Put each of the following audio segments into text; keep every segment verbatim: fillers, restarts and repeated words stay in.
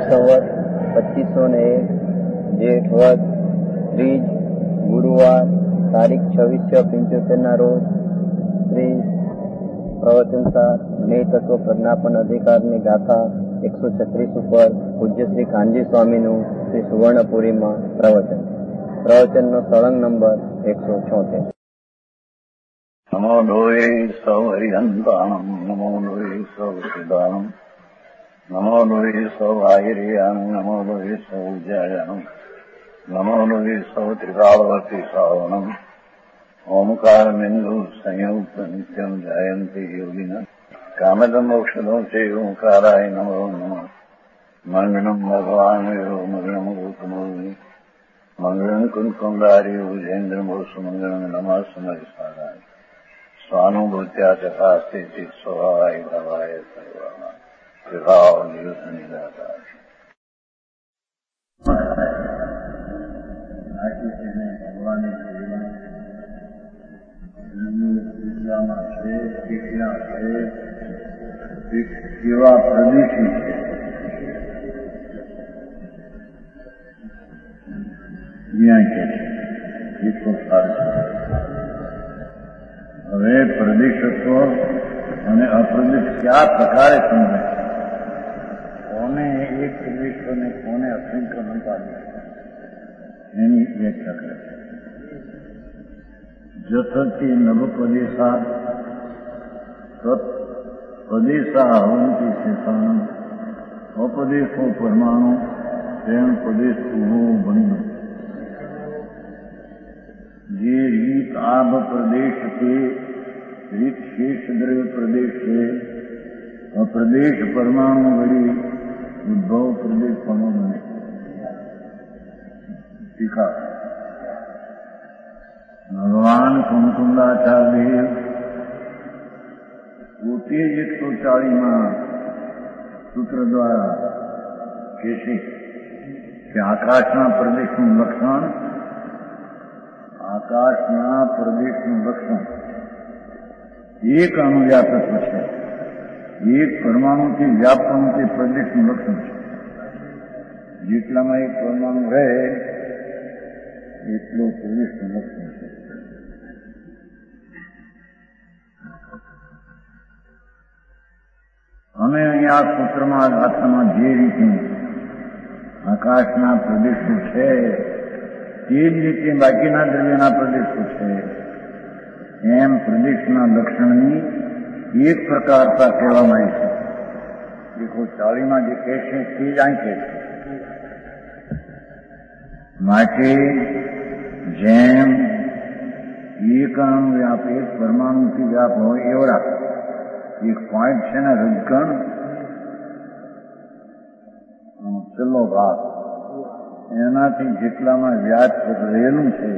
સંવત પચીસો ને એક જેઠ વદ ત્રીજ ગુરુવાર તારીખ છવ્વીસ છ પંચોતેર ના રોજ શ્રી પ્રવચનસાર જ્ઞેય તત્વ પ્રજ્ઞાપન અધિકારની ગાથા એકસો છત્રીસ ઉપર પૂજ્ય શ્રી કાનજી સ્વામીનું શ્રી સુવર્ણપુરીમાં પ્રવચન. પ્રવચનનો સળંગ નંબર એકસો છોતેર. નમો લોહે સૌ હરિહંતાણમ નમો લોહે સૌ સિદ્ધાણમ નમો લોહે સૌ આહિર્યાણમ નમો લોહે સૌ જયાણમ નમો લોહે સૌ ત્રિકાળવર્તી શ્રાવણમ ઓમકાર બિંદુ સંયુક્ત નિત્યમ જયંતી યોગિના કામદમ મોક્ષદો છે ઓંકારાય નમો નમઃ. મંગળમ ભગવાન મંગળમ ગૌતમોની મંગળમ કુંકુંડારી ઉજેન્દ્રમો સુમંગળમ નમઃ સમયસારાય સ્વાનુભૂત્યા ચકાસ્તે સ્વભાવાય ભવાય સર્વા વિભાવ નિયુત નિરાકાર. ભગવાનની વિદ્યામાં છે શીખ્યા છે કેવા પ્રદેશી છે ત્યાં કે એ તો સારું. હવે પ્રદેશત્વ અને અપ્રદેશ કયા પ્રકારે સમજાય, કોને એક પ્રદેશ અને કોને અસંખ્ય મંત્રાલય એની વ્યાખ્યા કરે છે. જથતિ નવપદેશા તત પદેશા હવંતિ શેષાનમ અપદેશો પરમાણુ તેમ પદેશ ઉભો બન્યો. જે રીત આભ પ્રદેશ છે રીત શેષ દ્રવ્ય પ્રદેશ છે. અપ્રદેશ પરમાણુ વળી ઉદ્ભવ પ્રદેશ પરમાણુ ટીકા. ભગવાન કુમકુંડાચાર્ય પોતે જ એકસો ચાળીમાં સૂત્ર દ્વારા કહે છે કે આકાશના પ્રદેશનું લક્ષણ આકાશના પ્રદેશનું લક્ષણ એક અણુવ્યાપક છે. એક પરમાણુથી વ્યાપવાનું તે પ્રદેશનું લક્ષણ છે. જેટલામાં એક પરમાણુ રહે એટલો પ્રદેશનું લક્ષણ છે. અમે અહીંયા સૂત્રમાં ગાથામાં જે રીતે આકાશના પ્રદેશો છે તે જ રીતે બાકીના દ્રવ્યના પ્રદેશો છે એમ પ્રદેશના લક્ષણની એક પ્રકારતા કહેવામાં આવી છે. દેખો ચાળીમાં જે કહે છે તે જ અહીં કહે છે. માટે જેમ એક અણુ વ્યાપ એક પરમાણુથી વ્યાપ હોય એવડા એક પોઈન્ટ છે ને રજકણ છેલ્લો ભાગ એનાથી જેટલામાં વ્યાપ રહેલું છે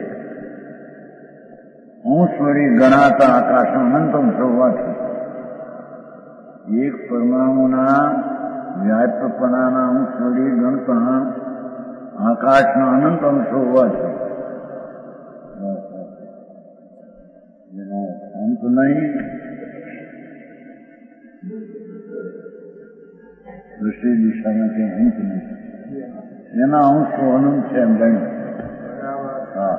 અંશ વળી ગણાતા આકાશ અનંત અંશ હોવાથી એક પરમાણુના વ્યાપપણાના અંશ વળી ગણતા આકાશના અનંત અંશ હોવાથી એનો અંત નહીં. દૃષ્ટિ દિશામાં કંઈ અંત નહીં. એના અંશો અનંત છે એમ જાણ્યું. હા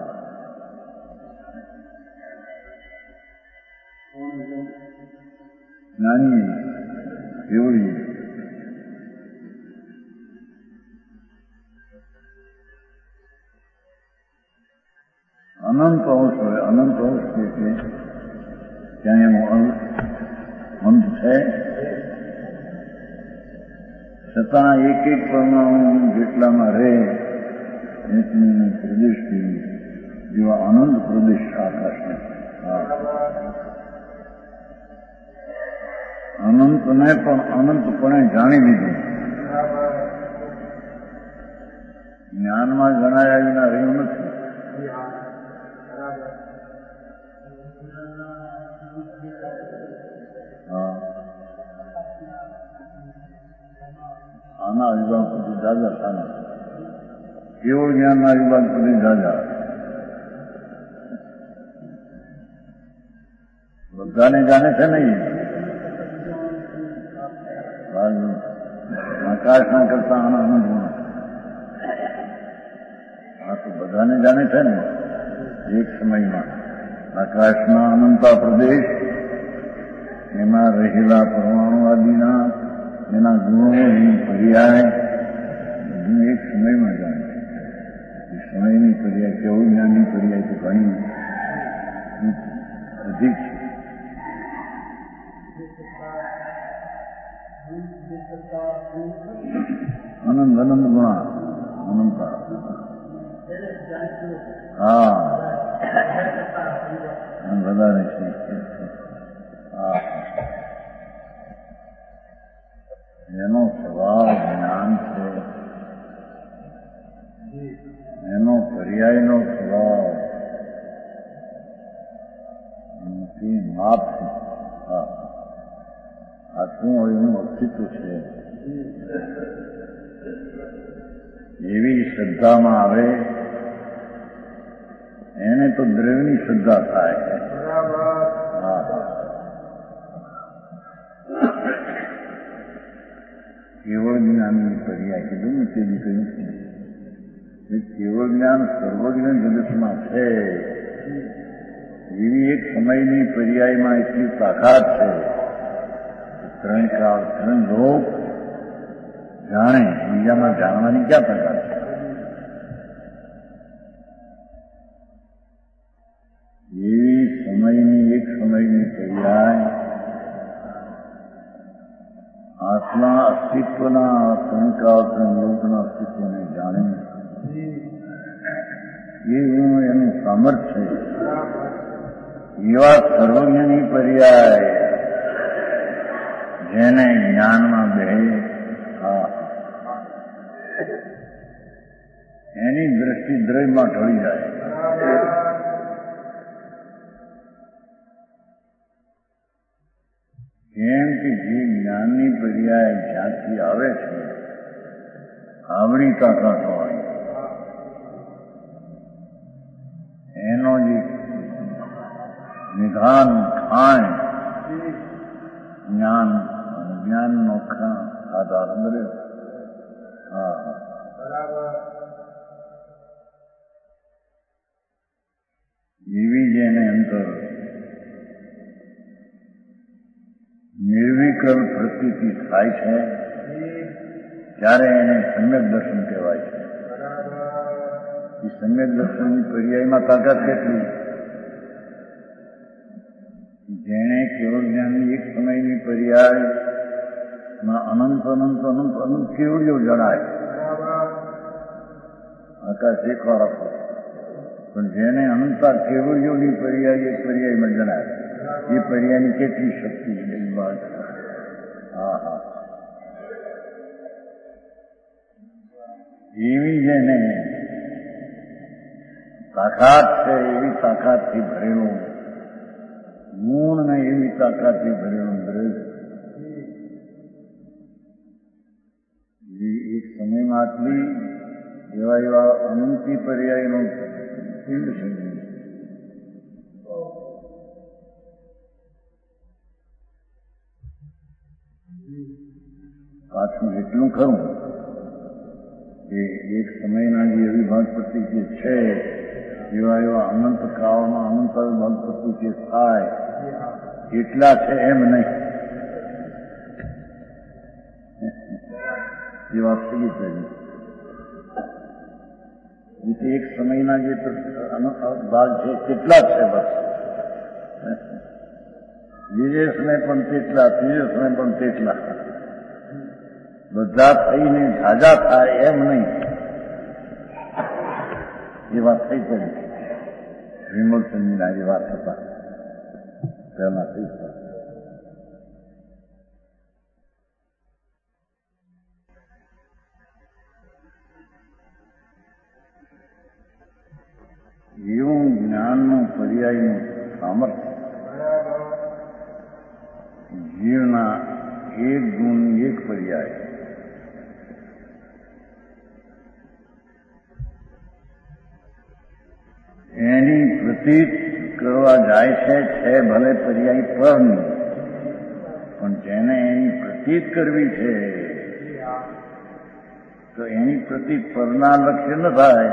નાની કેવડી અનંત અંશ હોય. અનંત અંશ છે કે ત્યાં એનો અંશ અંત છે છતાં એક એક પરમાણુ જેટલામાં રહે એટલું પ્રદેશથી જેવા અનંત પ્રદેશ આકાશને અનંતને પણ અનંતપણે જાણી લીધું. જ્ઞાનમાં જણાયા વિના રહ્યું નથી. હા આના વિભાગ સુધી દાદા સાના કેવો જ્ઞાનના વિભાગ સુધી દાદા બધાને જાણે છે નહીં. આકાશના કરતા આના આનંદ ગુણ. આ તો બધાને જાણે છે ને. એક સમયમાં આકાશના અનંતા પ્રદેશ, એમાં રહેલા પરમાણુ આદિના એના ગુણો, એની પર્યાય બધું એક સમયમાં જાણે. એ સમયની પર્યાય કેવું જ્ઞાનની પર્યાય તો ઘણી અધિક છે. અનંત અનંત ગુણા અનંતા. હા વધારે છે. હા એનો સ્વભાવ જ્ઞાન છે, એનો પર્યાયનો સ્વભાવ માપ છે. હા આ શું એનું અસ્તિત્વ છે એવી શ્રદ્ધામાં આવે એને તો દ્રવ્યની શ્રદ્ધા થાય. હા કેવળ જ્ઞાનની પર્યાય કીધું ને તે બી કહ્યું છે. કેવળ જ્ઞાન સર્વજ્ઞ જગતમાં છે એવી એક સમયની પર્યાયમાં એટલી તાકાત છે. ત્રણ કાળ ત્રણ લોક જાણે, બીજામાં જાણવાની ક્યાં તાકાત છે? એવી સમયની એક સમયની પર્યાય આત્મા અસ્તિત્વના ત્રણ કાળ ત્રણ લોકના અસ્તિત્વને જાણે એવું એનું સામર્થ્ય છે. એવા સર્વજ્ઞની પર્યાય જેને જ્ઞાનમાં બે એની દ્રષ્ટિ દ્રવ્યમાં ઢળી જાય. કેમ કે જે જ્ઞાનની પર્યાય જ્યાંથી આવે છે આવડી તાકાત હોય એનો જે નિધાન ખાણ જ્ઞાન જ્ઞાનનો આધાર અંદર. હા એવી જેને અંતર નિર્વિકલ્પ પ્રતીતિ થાય છે ત્યારે એને સમ્યક દર્શન કહેવાય છે. એ સમ્યક દર્શનની પર્યાયમાં તાકાત કેટલી? જેણે કેવળ જ્ઞાનની એક સમયની પર્યાયમાં અનંત અનંત અનંત અનંત કેવળીઓ જણાય. આકાશ એક વાર આપો પણ જેને અનંતા કેવળીઓની પર્યાય એક પર્યાયમાં જણાય એ પર્યાયની કેટલી શક્તિ છે. વાત હા હા એવી જેને તાકાત છે એવી તાકાતથી ભરેલું ગુણ ને એવી તાકાતથી ભરેલું દ્રવ્ય એક સમયમાં આટલી એવા એવા અનંતી પર્યાયનું પિંડ છે. પાછું એટલું ખરું કે એક સમયના જે અવિભાગ પ્રતિ જે છે એવા એવા અનંત કાળમાં અનંત અવિભાગ પ્રતિ જે થાય એટલા છે એમ નહીં. એ વાત થઈ ગઈ. એક સમયના જે ભાગ છે કેટલા છે બસ. વિદેશને પણ તેટલા, ત્રિદેશને પણ તેટલા, બધા થઈને ઝાઝા થાય એમ નહીં. એ વાત થઈ પડી. વિમલચંદની આજે વાત હતા પહેલા થઈ પડી. એવું જ્ઞાનનું પર્યાયનું સામર્થ્ય જીવના એક ગુણ એક પર્યાય એની પ્રતીત કરવા જાય છે છે ભલે પર્યાય પરની પણ જેને એની પ્રતીત કરવી છે તો એની પ્રતિ પરના લક્ષ્ય ન થાય,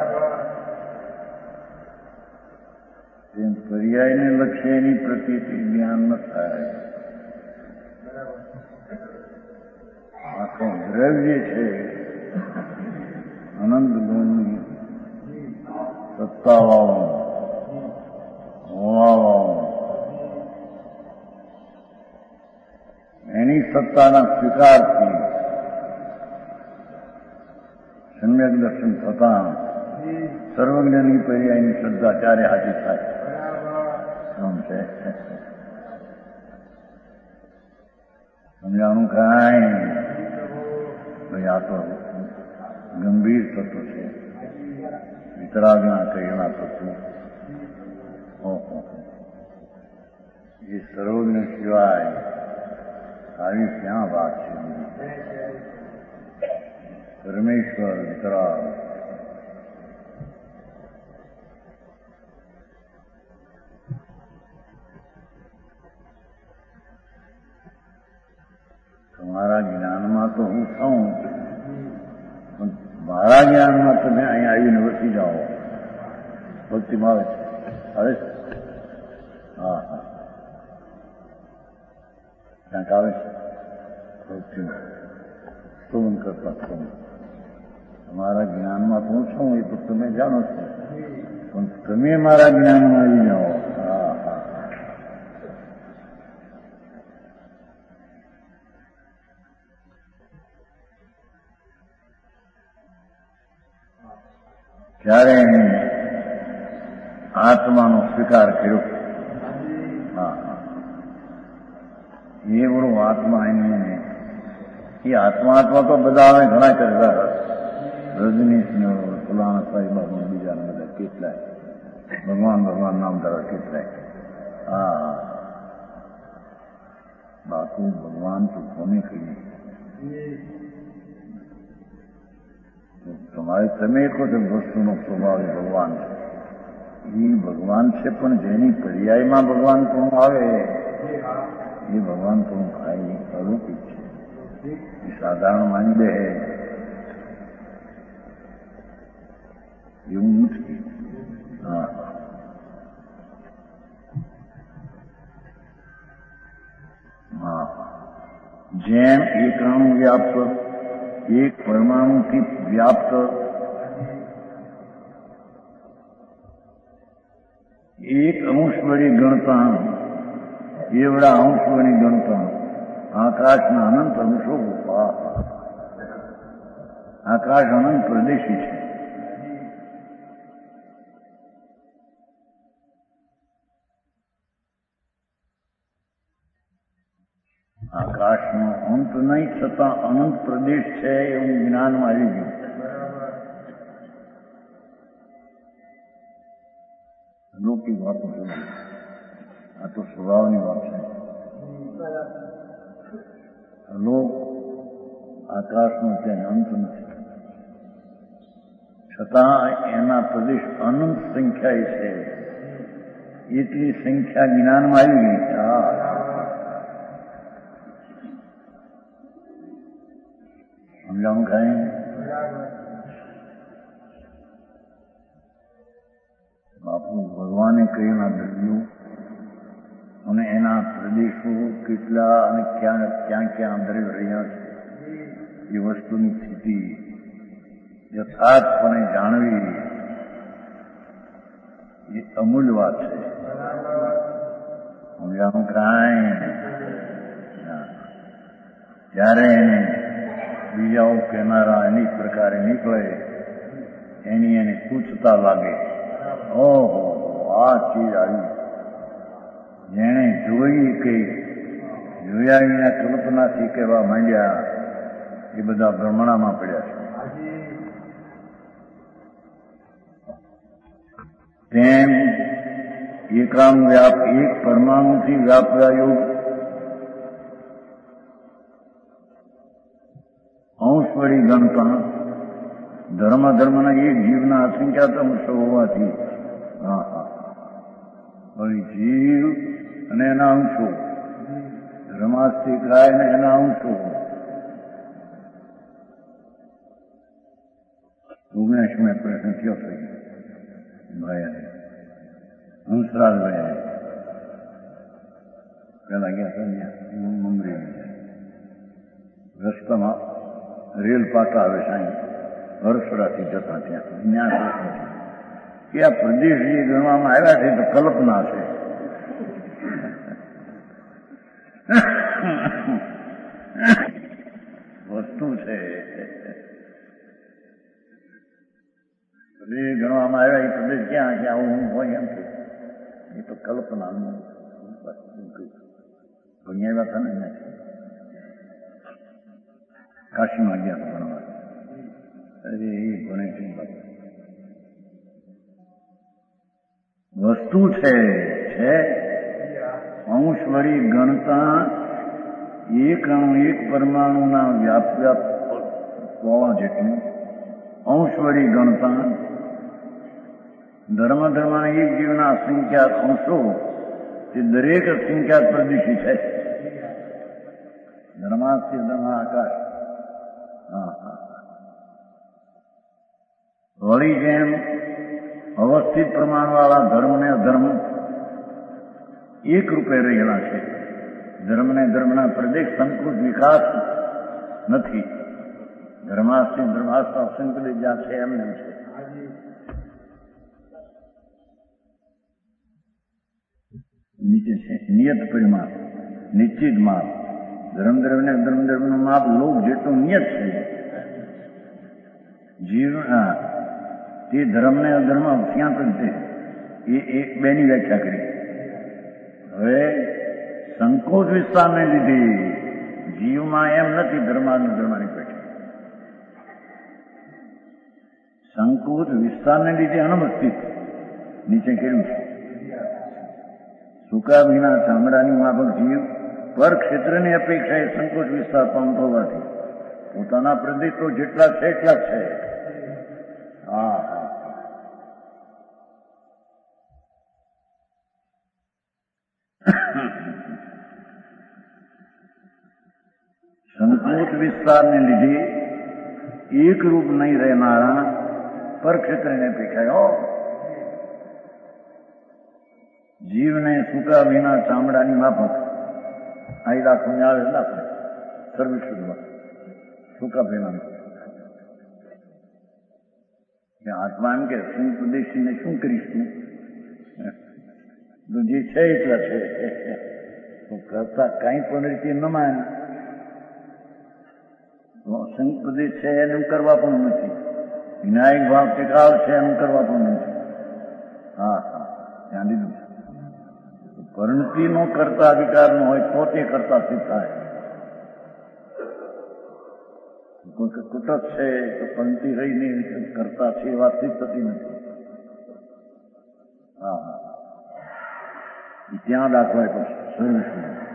તેમ પર્યાયને લક્ષ્ય એની પ્રતિ જ્ઞાન ન થાય. આખો દ્રવ્ય છે અનંત ગુણની સત્તાવાળું હોવાવાળું, એની સત્તાના સ્વીકારથી સમ્યક દર્શન થતા સર્વજ્ઞની પર્યાયની શ્રદ્ધા ચારે હાજર થાય. છે સમજાણું કાંઈ ભાઈ આ તો ગંભીર તત્વ છે. વિતરાગના કહીના તત્વ ઓહો, એ સર્વજ્ઞ સિવાય આવી ક્યાં વાત છે? પરમેશ્વર વિતરાગ તમારા જ્ઞાનમાં તો હું છું, પણ મારા જ્ઞાનમાં તમે અહીંયા આવીને વસી જાઓ. ભક્તિમાં આવે છે, આવે છે? હા હા, ક્યાંક આવે છે ભક્તિમાં સ્તોમન કરતા સ્તોમન. તમારા જ્ઞાનમાં તો હું છું એ તો તમે જાણો છો, પણ તમે મારા જ્ઞાનમાં આવી જાઓ. હા હા, ત્યારે આત્માનો સ્વીકાર કર્યો. હા હા, એ બરો આત્મા એને એ આત્મા આત્મા તો બધા આવે ઘણા કરતા, રજનીશનો ફલાણા સાહેબ બીજા બધા કેટલાય ભગવાન ભગવાન નામ ધરા કેટલાય. હા હા, બાપુ ભગવાન તો કોને કહીએ? તમારે તમે કહો છો વસ્તુનો સ્વભાવ એ ભગવાન છે. એ ભગવાન છે, પણ જેની પર્યાયમાં ભગવાન પણ આવે એ ભગવાન પણ થાય અલૌકિક છે. એ સાધારણ માની દે એવું નથી. હા, હા, જેમ એકાણું વ્યાપ્ત એક પરમાણુથી વ્યાપ્ત એક અંશ વળી ગણતા એવડા અંશ વળી ગણતા આકાશના અનંત અંશો. આકાશ અનંત પ્રદેશી છે. આકાશનો અંત નહીં છતાં અનંત પ્રદેશ છે એવું જ્ઞાનમાં આવી ગયું. લૌકિક વાતો છે, આ તો સ્વભાવની વાત છે. લોક આકાશનો ત્યાં અંત નથી, છતાં એના પ્રદેશ અનંત સંખ્યાએ છે. એટલી સંખ્યા જ્ઞાનમાં આવી ગઈ. હા, સમજાણું કાંઈ? બાપુ ભગવાને કહેલા દ્રવ્યો અને એના પ્રદેશો કેટલા અને ક્યાં ક્યાં ક્યાં દ્રવ્ય રહ્યા છે એ વસ્તુની સ્થિતિ યથાર્થપણે જાણવી એ અમૂલ્ય વાત છે. સમજાણું કાંઈ? ત્યારે બીજાઓ કહેનારા અનેક પ્રકારે નીકળે, એની એને પૂછતા લાગે. ઓહો, આ ચીજ આવી. જેણે જોઈ કઈ જોયા એના કલ્પનાથી કહેવા માંડ્યા એ બધા ભ્રમણામાં પડ્યા છે. તેમ એકામ વ્યાપ એક પરમાણુથી વ્યાપવા યોગ અંશ વળી ગણતા ધર્મ ધર્મના એક જીવના અસંખ્યાત અંશો હોવાથી હા હા વળી જીવ અને એના અંશો ધર્માસ્તિક રાય અને એના અંશો ઓગણીસમાં પ્રશ્ન થયો થઈ ભાઈ હંસરાજભાઈ પેલા ગયા હતા મુંબઈ રસ્તામાં રેલ પાટા આવે સાંઈ હરસડાથી જતા ત્યાં ત્યાં કે આ પ્રદેશ જે ગણવામાં આવ્યા છે તો કલ્પના છે. વસ્તુ છે પ્રદેશ ગણવામાં આવ્યા એ પ્રદેશ ક્યાં ક્યાં આવું હું હોય એમ છે એ તો કલ્પનાનું ભણ્યા હતા ને કાશીમાં ગયા હતા ભણવા. અરે એ ભણે છે વસ્તુ છે છે અંશવરી ગણતા એક અણુ એક પરમાણુના વ્યાપ વ્યાપ પોળા જેટલું અંશવરી ગણતા ધર્મ ધર્મના એક જીવના અસંખ્યાત અંશો તે દરેક અસંખ્યાત પ્રદેશી છે. ધર્માસ્ય ધર્મ આકાશ. હા હા વળી જેમ અવસ્થિત પ્રમાણવાળા ધર્મ ને અધર્મ એક રૂપે રહેલા છે. ધર્મ ને ધર્મના પ્રદેશ સંકુચ વિકાસ નથી. ધર્માસ્ય ધર્માસ્થ અસંકલિત જ્યાં છે એમને છે. નીચે છે નિયત પરિમાણ નિશ્ચિત માપ. ધર્મ ધર્મ ને ધર્મ ધર્મનું માપ લોક જેટલું નિયત છે. જીવ તે ધર્મને અધર્મ અફ્યાંત જ છે. એ એક બેની વ્યાખ્યા કરી. હવે સંકોચ વિસ્તારને લીધે જીવમાં એમ નથી ધર્માનુધર્મની પેઠી. સંકોચ વિસ્તારને લીધે અનવસ્થિત નીચે કર્યું છે. સૂકા વિના ચામડાની માફક જીવ પર ક્ષેત્રની અપેક્ષાએ સંકોચ વિસ્તાર પામતો હોવાથી પોતાના પ્રદેશ તો જેટલા છે એટલા જ છે. હા હા સંકોચ વિસ્તારને લીધે એક રૂપ નહીં રહેનારા પર ક્ષેત્રને અપેક્ષાએ જીવને સૂકા વિના ચામડાની માફક આ દાખલો આવે દાખલો સર્વિસમાં સૂકા વિના આત્મા એમ કે સંદેશીને શું કરીશું તો જે છે એટલા છે તો કરતા કઈ પણ રીતે ન માન અસંગ પ્રદેશ છે એનું કરવા પણ નથી. વિનાયક ભાવ ટેકાવ છે એનું કરવા પણ નથી. હા હા ત્યાં લીધું પરિણતિનો કરતા અધિકાર ન હોય તો તે કરતા સિદ્ધ થાય. કુટક છે તો પંક્તિ રહીને કરતા છે એ વાત સિદ્ધ થતી નથી. હા હા ત્યાં દાખવાય પછી સર્વિસ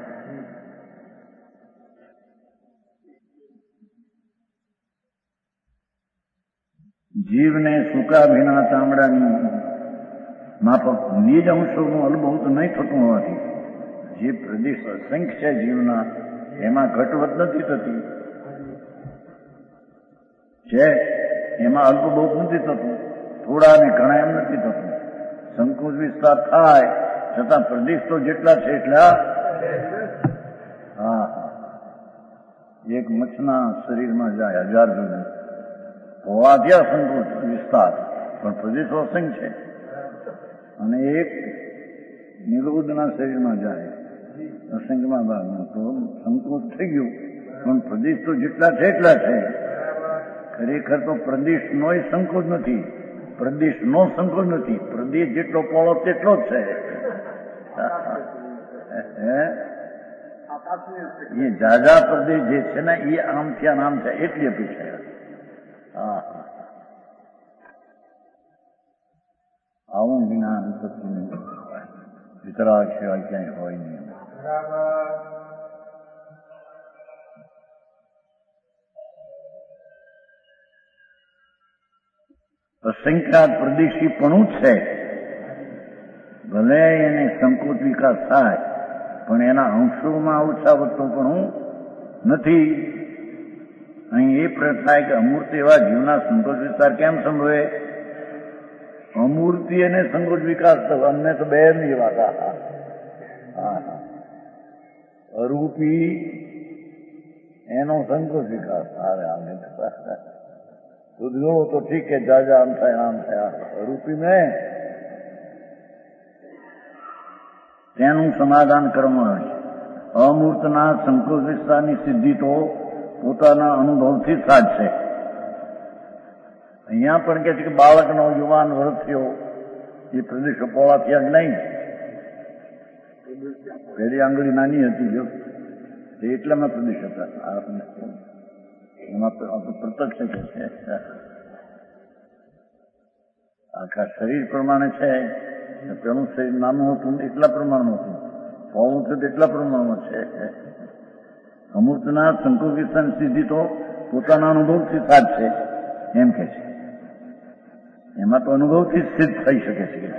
જીવને સૂકા ભીના ચામડાની માફક નિજ અંશોનું અનુભવ નહીં થતું હોવાથી જે પ્રદેશ અસંખ્ય છે જીવના એમાં ઘટવટ નથી થતી છે. એમાં અલ્પબોધ નથી થતું. થોડા ને ઘણા એમ નથી થતું. સંકોચ વિસ્તાર થાય છતાં પ્રદેશ તો જેટલા છે એટલા. હા હા એક મચ્છના શરીરમાં જાય હજાર જુદું હોવા ત્યાં સંકોચ વિસ્તાર પણ પ્રદેશો અસંખ્ય છે. અને એક નિરોધના શરીરમાં જાય અસંખ્યમાં ભાગમાં તો સંકોચ થઈ ગયું પણ પ્રદેશ તો જેટલા છે એટલા છે. ખરેખર તો પ્રદેશનો સંકોચ નથી. પ્રદેશનો સંકોચ નથી. પ્રદેશ જેટલો પોળો તેટલો જ છે. એ જાજા પ્રદેશ જે છે ને એ આમ થયા આમ છે એટલી અપેક્ષા. હા હા આવું જ્ઞાન વિતરાગ સિવાય ક્યાંય હોય નહીં. અસંખ્યાત પ્રદેશી પણ છે. ભલે એને સંકોચ વિકાસ થાય પણ એના અંશોમાં ઓછા વધતો પણ નથી. અહીં એ પ્રશ્ન થાય કે અમૂર્ત એવા જીવના સંકોચ વિસ્તાર કેમ સંભવે? અમૂર્તિ અને સંકોચ વિકાસ તો અમને તો બે ની વાત. અરૂપી એનો સંકોચ વિકાસ. ઉદ્ગળો તો ઠીક કે જાજા આમ થાય આમ થયા. અરૂપી ને તેનું સમાધાન કરવામાં આવે છે. અમૂર્તના સંકોચ વિસ્તારની સિદ્ધિ તો પોતાના અનુભવથી જ સાધશે. અહીંયા પણ કે છે કે બાળકનો યુવાન વૃદ્ધ થયો એ પ્રદેશો પોળા થયા જ નહીં. પહેલી આંગળી નાની હતી જો એટલામાં પ્રદેશ હતા. એમાં પ્રત્યક્ષ છે આખા શરીર પ્રમાણે છે. પેલું શરીર નાનું હતું એટલા પ્રમાણમાં હતું, હોવું હતું એટલા પ્રમાણમાં છે. અમૂર્તના સંકોચ વિસ્તારની સિદ્ધિ તો પોતાના અનુભવથી સાધશે એમ કે છે. એમાં તો અનુભવથી જ સિદ્ધ થઈ શકે છે.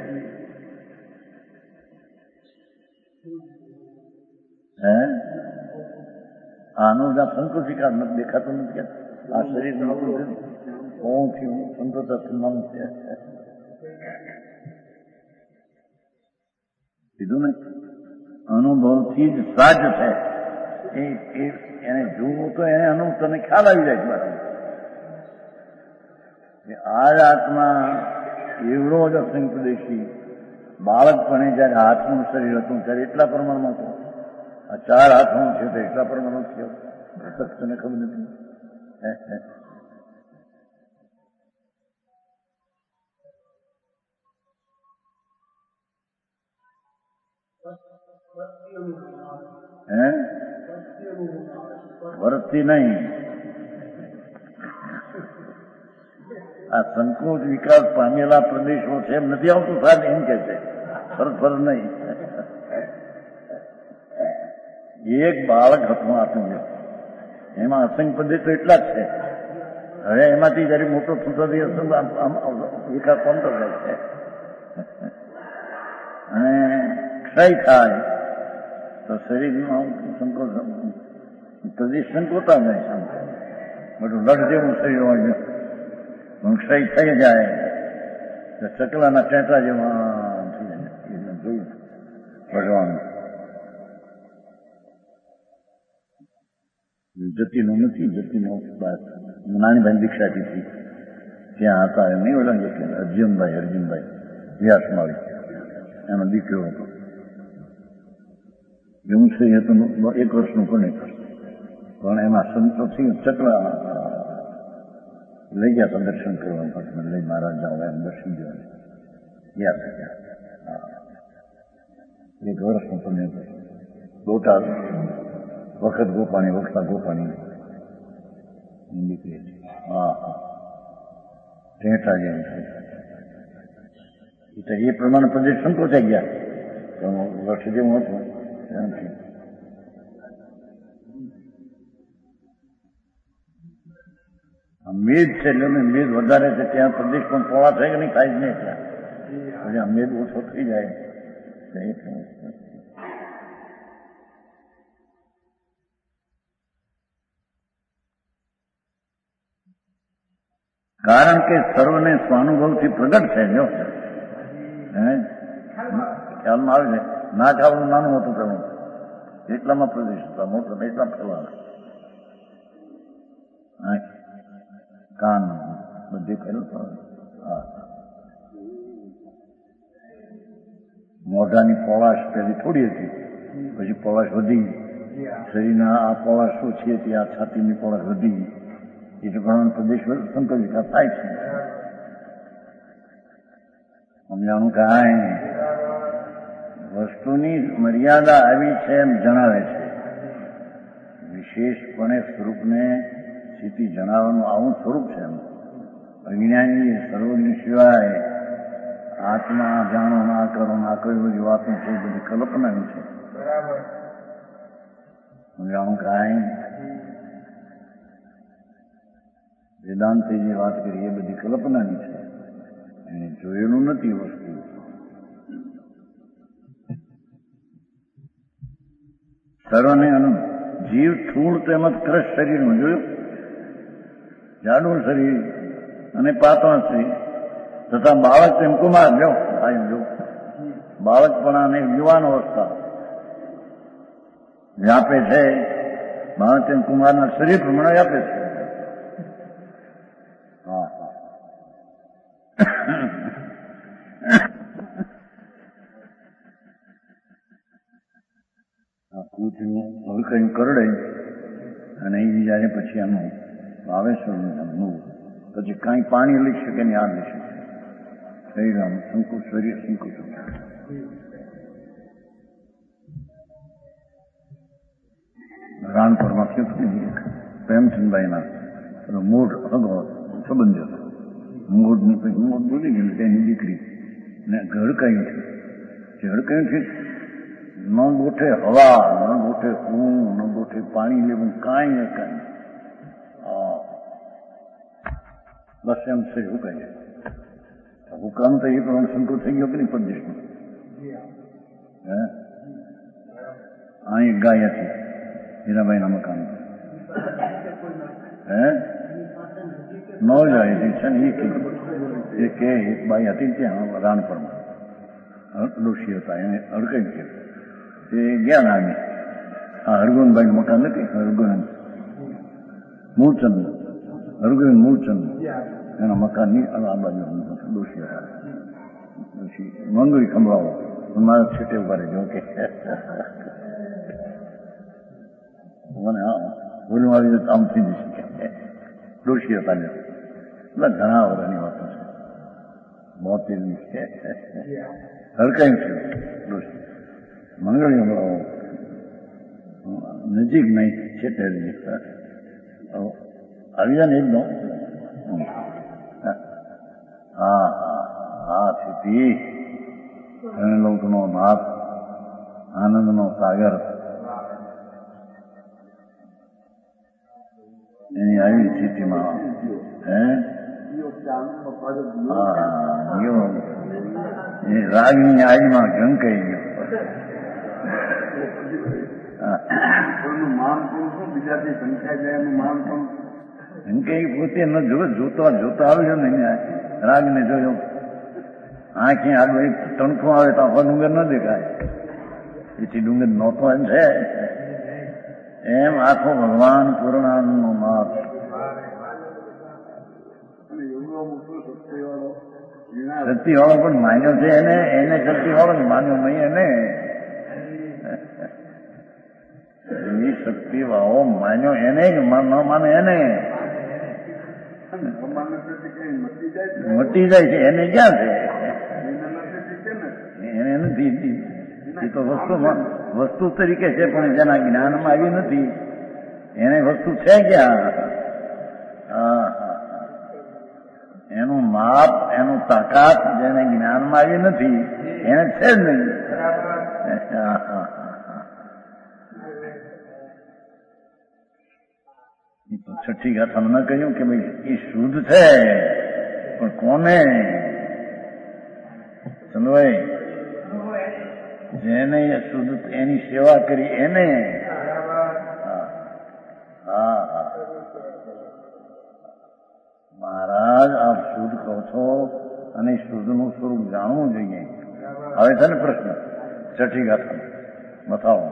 હે આનો સંકોચ વિકાસ નથી દેખાતો નથી. આ શરીર હોવું થયું સંકોચ નાનું છે. કીધું ને અનુભવથી જ સાજ છે. એને જોવું તો એને અનુભવ તને ખ્યાલ આવી જાય બાકી. આ જ આત્મા એવડો જ અસંકદેશી બાળકપણે જયારે હાથનું શરીર હતું ત્યારે એટલા પ્રમાણમાં હતું. આ ચાર હાથનું છે તો એટલા પ્રમાણમાં થયો. પ્રત્યક્ષ તને ખબર નથી. હે વર્ષથી નહીં. આ સંકોચ વિકાસ પામેલા પ્રદેશો છે એમ નથી આવતું. સાહેબ એમ કે છે ફરજ ફરજ નહીં. એક બાળક હતું આપણું એમાં અસંખ્ય પ્રદેશો એટલા જ છે. હવે એમાંથી જયારે મોટો થતો વિકાસ પામતો જાય છે અને ક્ષય થાય તો શરીરનો સંકોચ પ્રદેશ સંકોચતા જાય. બધું લડ જેવું શરીર હોય ક્ષય થઈ જાય તો ચકલાના ટેટા જેવા જોયું ભગવાન. જતીનો નથી. જતીનો નાનીભાઈ દીક્ષા હતી ત્યાં હતા. એમ નહીં ઓલા અર્જુનભાઈ અર્જુનભાઈ વ્યાસમાળી એનો દીકરો હતો. એવું છે હતું એક વર્ષનું પણ પણ એમાં સંતોષી ચકલા લઈ ગયા હતા દર્શન કરવા. લઈ મહારાજ જાઓ એમ દર્શન જોવા યાદ એક વર્ષનું પણ બોટાદ વખત ગોપાણી વખતા ગોપાણી નીકળે છે. હા હા ટેટા જેમ છે એ પ્રમાણે પ્રદેશ સંકોચાઈ ગયા. વર્ષ જેવું હતું એમથી મેદ છે એટલે મેદ વધારે છે ત્યાં પ્રદેશ પણ પોળા થાય કે નહીં થાય જ નહીં. ત્યાં મેદ ઓછો થઈ જાય. કારણ કે સર્વને સ્વાનુભવથી પ્રગટ છે. જો ખ્યાલમાં આવે છે ના ખાવાનું નાનું હતું પેલું એટલામાં પ્રદેશ હતા, મોટો એટલા ફેલાવે કાન બધી ફેલું. મોઢાની પોળાશ પેલી થોડી હતી, પછી પોળાશ વધી. શરીરના આ પોળાશ ઓછી હતી, આ છાતીની પોળાશ વધી. એટલે ઘણા પ્રદેશ સંકોચ વિકાસ થાય છે. સમજાણું કાંઈ વસ્તુની મર્યાદા આવી છે એમ જણાવે છે. વિશેષપણે સ્વરૂપને સ્થિતિ જણાવવાનું આવું સ્વરૂપ છે. એમ અજ્ઞાની સર્વજ્ઞ સિવાય આત્મા જાણો ના કરો ના કોઈ બધી વાતો છે બધી કલ્પનાની છે. સમજાણું કાંઈ વેદાંતે જે વાત કરી એ બધી કલ્પનાની છે. એને જોયેલું નથી વસ્તુ. સર્વને જીવ સ્થૂળ તેમજ ક્રશ શરીરનું જોયું. જાડું શરીર અને પાતળું શરીર તથા બાળક તેમ કુમાર જો આ જો બાળકપણા અને યુવાન અવસ્થા વ્યાપે છે. બાળક તેમ કુમારના શરીર પ્રમાણે વ્યાપે છે. હા હા કૂતરું હવે કઈ કરડે અને એ બીજાને પછી આનું વાવેશ્વરનું પછી કાંઈ પાણી લઈ શકે ને આ લઈ શકે. શરીર આમ સંકુચ શરીર સંકુચ રાણપુરમાં થયું પ્રેમચંદભાઈના મૂળ અગો સંબંધ હતો. મૂળની પછી મૂળ બોલી ગયેલું તેની દીકરી ને હડકાયું છે. જે હડકાયું છે ન ગોઠે હવા, ન ગોઠે હું, ન ગોઠે પાણી લેવું, કાંઈ ને કાંઈ. બસ એમ છે હુકાઈ જાય. હુકામ તો એ પ્રમાણે સંતોષ થઈ ગયો કે નહીં પ્રદેશમાં. હે અહીં ગાય હતી હીરાબાઈના મકાન. હે ન જાય છે ને એ એ કે એક બાઈ હતી ત્યાં રાણપરમાં ડોશી હતા એને અડકાઈ ગયું. તે ગયા નાની આ હરગોનભાઈનું મકાન નથી, હરગોન મૂળચંદ હરગોન મૂળચંદ એના મકાનની આ બાજુ ડોશી હતા. ડોશી મંગળી ખંભળાવો મારા છેટે ઉભા રહેજો કે મને હા બોલું આવી જાય આમ થઈ જશે કે ડોશી હતા ને એટલે ઘણા વર્ષની વાતો છે. બોતેરની છે હરકાઈ છે ડોશી મંગળી હમણાં નજીક નહીં છેટે આવી જાય ને એકદમ. હા હા હા સ્થિતિ લોકનો નાથ આનંદનો સાગર એની આવી સ્થિતિમાં હે હા ગયો એ રાગની આજમાં ઝંકાઈ ગયો. ઝંકાઈ પોતે ન જો જોતો જોતો આવ્યો ને રાગ ને જોયો. આંખી આગળ એક તણખો આવે તો આખો ડુંગર ન દેખાય. એથી ડુંગર નહોતો એમ છે. એમ આખો ભગવાન પૂર્ણાનંદનો નાથ શક્તિ વાળો પણ માન્યો છે એને એને શક્તિ વાળો ને માન્યો નહીં એને. એ શક્તિ વાળો માન્યો એને ન માને એને મટી જાય છે. એને ક્યાં છે? એને નથી. એ તો વસ્તુ વસ્તુ તરીકે છે પણ જેના જ્ઞાનમાં આવી નથી એને વસ્તુ છે ક્યાં? હા એનું માપ એનું તાકાત જેને જ્ઞાનમાં આવી નથી એને છે જ નહીં. તો છઠ્ઠી ગાથામાં ન કહ્યું કે ભાઈ એ શુદ્ધ છે પણ કોને સમજાય? જેને શુદ્ધ એની સેવા કરી એને. હા હા મહારાજ આપ શુદ્ધ કહો છો અને શુદ્ધનું સ્વરૂપ જાણવું જોઈએ. હવે છે ને પ્રશ્ન છઠ્ઠી ગાથા બતાવો